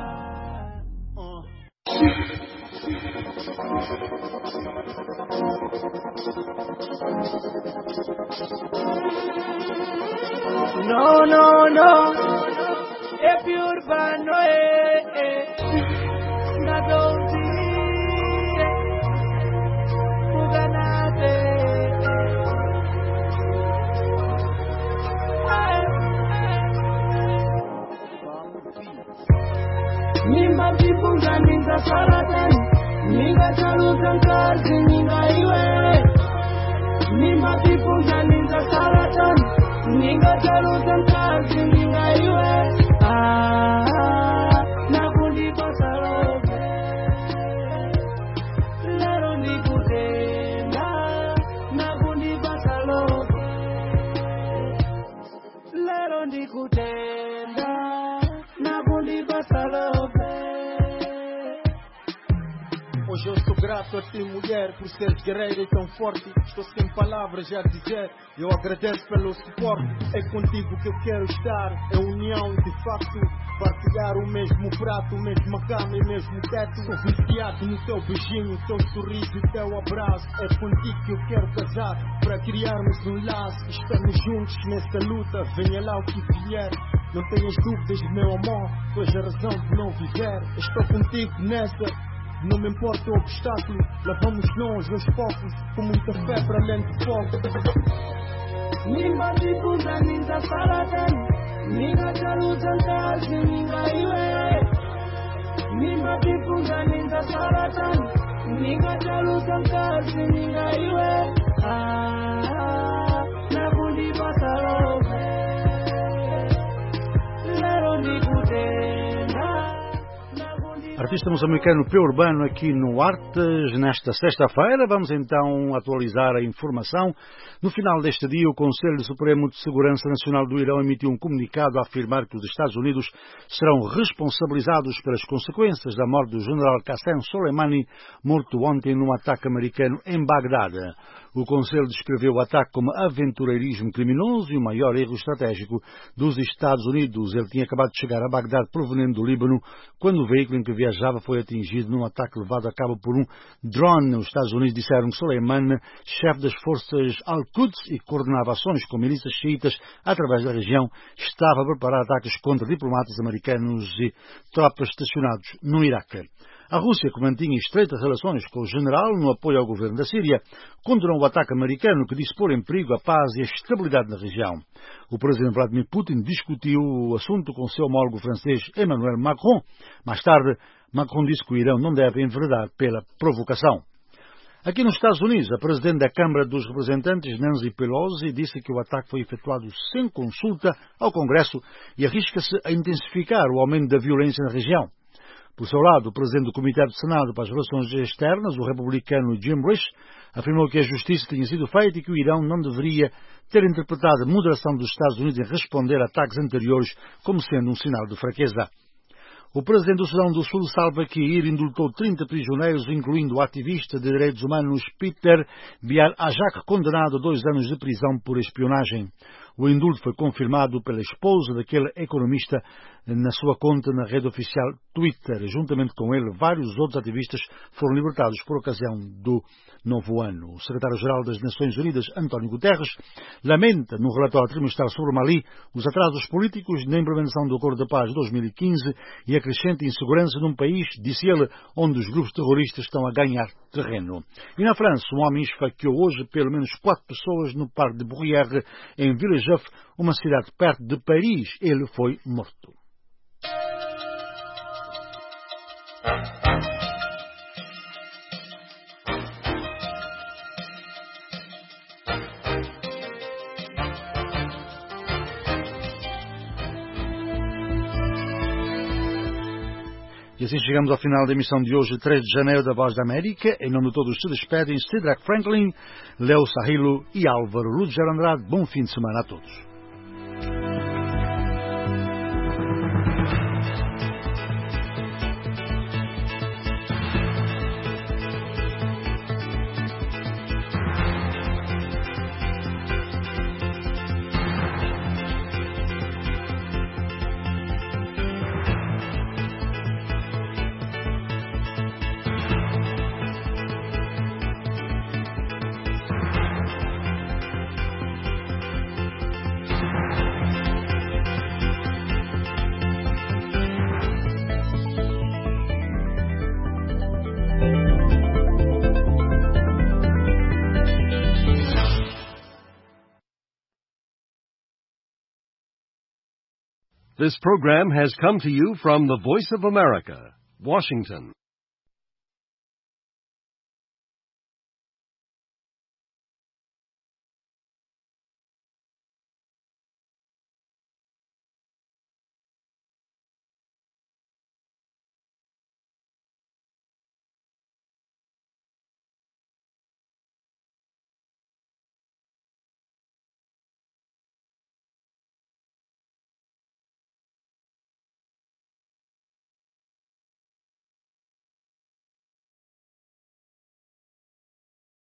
No, no, no. É Theo Urbano, é, é, na doze, Muganate, Nimba vipunga ninga saratan, ninga chalutan kazi ninga iwe. Nimba vipunga ninga saratan, ninga chalutan kazi ninga iwe. Ah, nakundi pasara. e mulher, por seres guerreira e tão forte. Estou sem palavras a dizer, eu agradeço pelo suporte. É contigo que eu quero estar, é união de facto. Partilhar o mesmo prato, mesma cama e mesmo teto. Estou viciado no teu beijinho, teu sorriso e teu abraço. É contigo que eu quero casar, para criarmos um laço. Estamos juntos nessa luta, venha lá o que vier. Não tenhas dúvidas, meu amor, tu és a razão de não viver. Estou contigo nessa, não me importa o obstáculo. Lavamos nós aos poucos, com muita fé para além de fogo. Nimba dikuza ninza saratan, ninga chaluza kazi ninga iwe. Nimba dikuza ninza saratan, ninga chaluza kazi ninga iwe. Ah, na kundi batarove, lero nikutenda. Artista moçambicano P. Urbano aqui no Artes, nesta sexta-feira. Vamos então atualizar a informação. No final deste dia, o Conselho Supremo de Segurança Nacional do Irão emitiu um comunicado a afirmar que os Estados Unidos serão responsabilizados pelas consequências da morte do general Qassem Soleimani, morto ontem num ataque americano em Bagdade. O Conselho descreveu o ataque como aventureirismo criminoso e o maior erro estratégico dos Estados Unidos. Ele tinha acabado de chegar a Bagdade proveniente do Líbano quando o veículo em que viajava foi atingido num ataque levado a cabo por um drone. Os Estados Unidos disseram que Soleimani, chefe das forças Al-Quds e coordenava ações com milícias xiitas através da região, estava a preparar ataques contra diplomatas americanos e tropas estacionados no Iraque. A Rússia, que mantinha estreitas relações com o general no apoio ao governo da Síria, condenou o ataque americano que disse pôr em perigo a paz e a estabilidade na região. O presidente Vladimir Putin discutiu o assunto com seu homólogo francês Emmanuel Macron. Mais tarde, Macron disse que o Irão não deve enveredar pela provocação. Aqui nos Estados Unidos, a presidente da Câmara dos Representantes, Nancy Pelosi, disse que o ataque foi efetuado sem consulta ao Congresso e arrisca-se a intensificar o aumento da violência na região. Por seu lado, o presidente do Comitê do Senado para as Relações Externas, o republicano Jim Risch, afirmou que a justiça tinha sido feita e que o Irão não deveria ter interpretado a moderação dos Estados Unidos em responder a ataques anteriores como sendo um sinal de fraqueza. O presidente do Sudão do Sul, Salva Kiir, indultou trinta prisioneiros, incluindo o ativista de direitos humanos Peter Biar Ajak, condenado a dois anos de prisão por espionagem. O indulto foi confirmado pela esposa daquele economista na sua conta na rede oficial Twitter. Juntamente com ele, vários outros ativistas foram libertados por ocasião do novo ano. O secretário-geral das Nações Unidas, António Guterres, lamenta no relatório trimestral sobre o Mali os atrasos políticos na implementação do Acordo de Paz de dois mil e quinze e a crescente insegurança num país, disse ele, onde os grupos terroristas estão a ganhar terreno. E na França, um homem esfaqueou hoje pelo menos quatro pessoas no Parque de Bruyères, em Villejuif, uma cidade perto de Paris. Ele foi morto. E assim chegamos ao final da emissão de hoje, três de janeiro, da Voz da América. Em nome de todos se despedem Sidrak Franklin, Leo Sahilo e Álvaro Rudiger Andrade. Bom fim de semana a todos. This program has come to you from the Voice of America, Washington.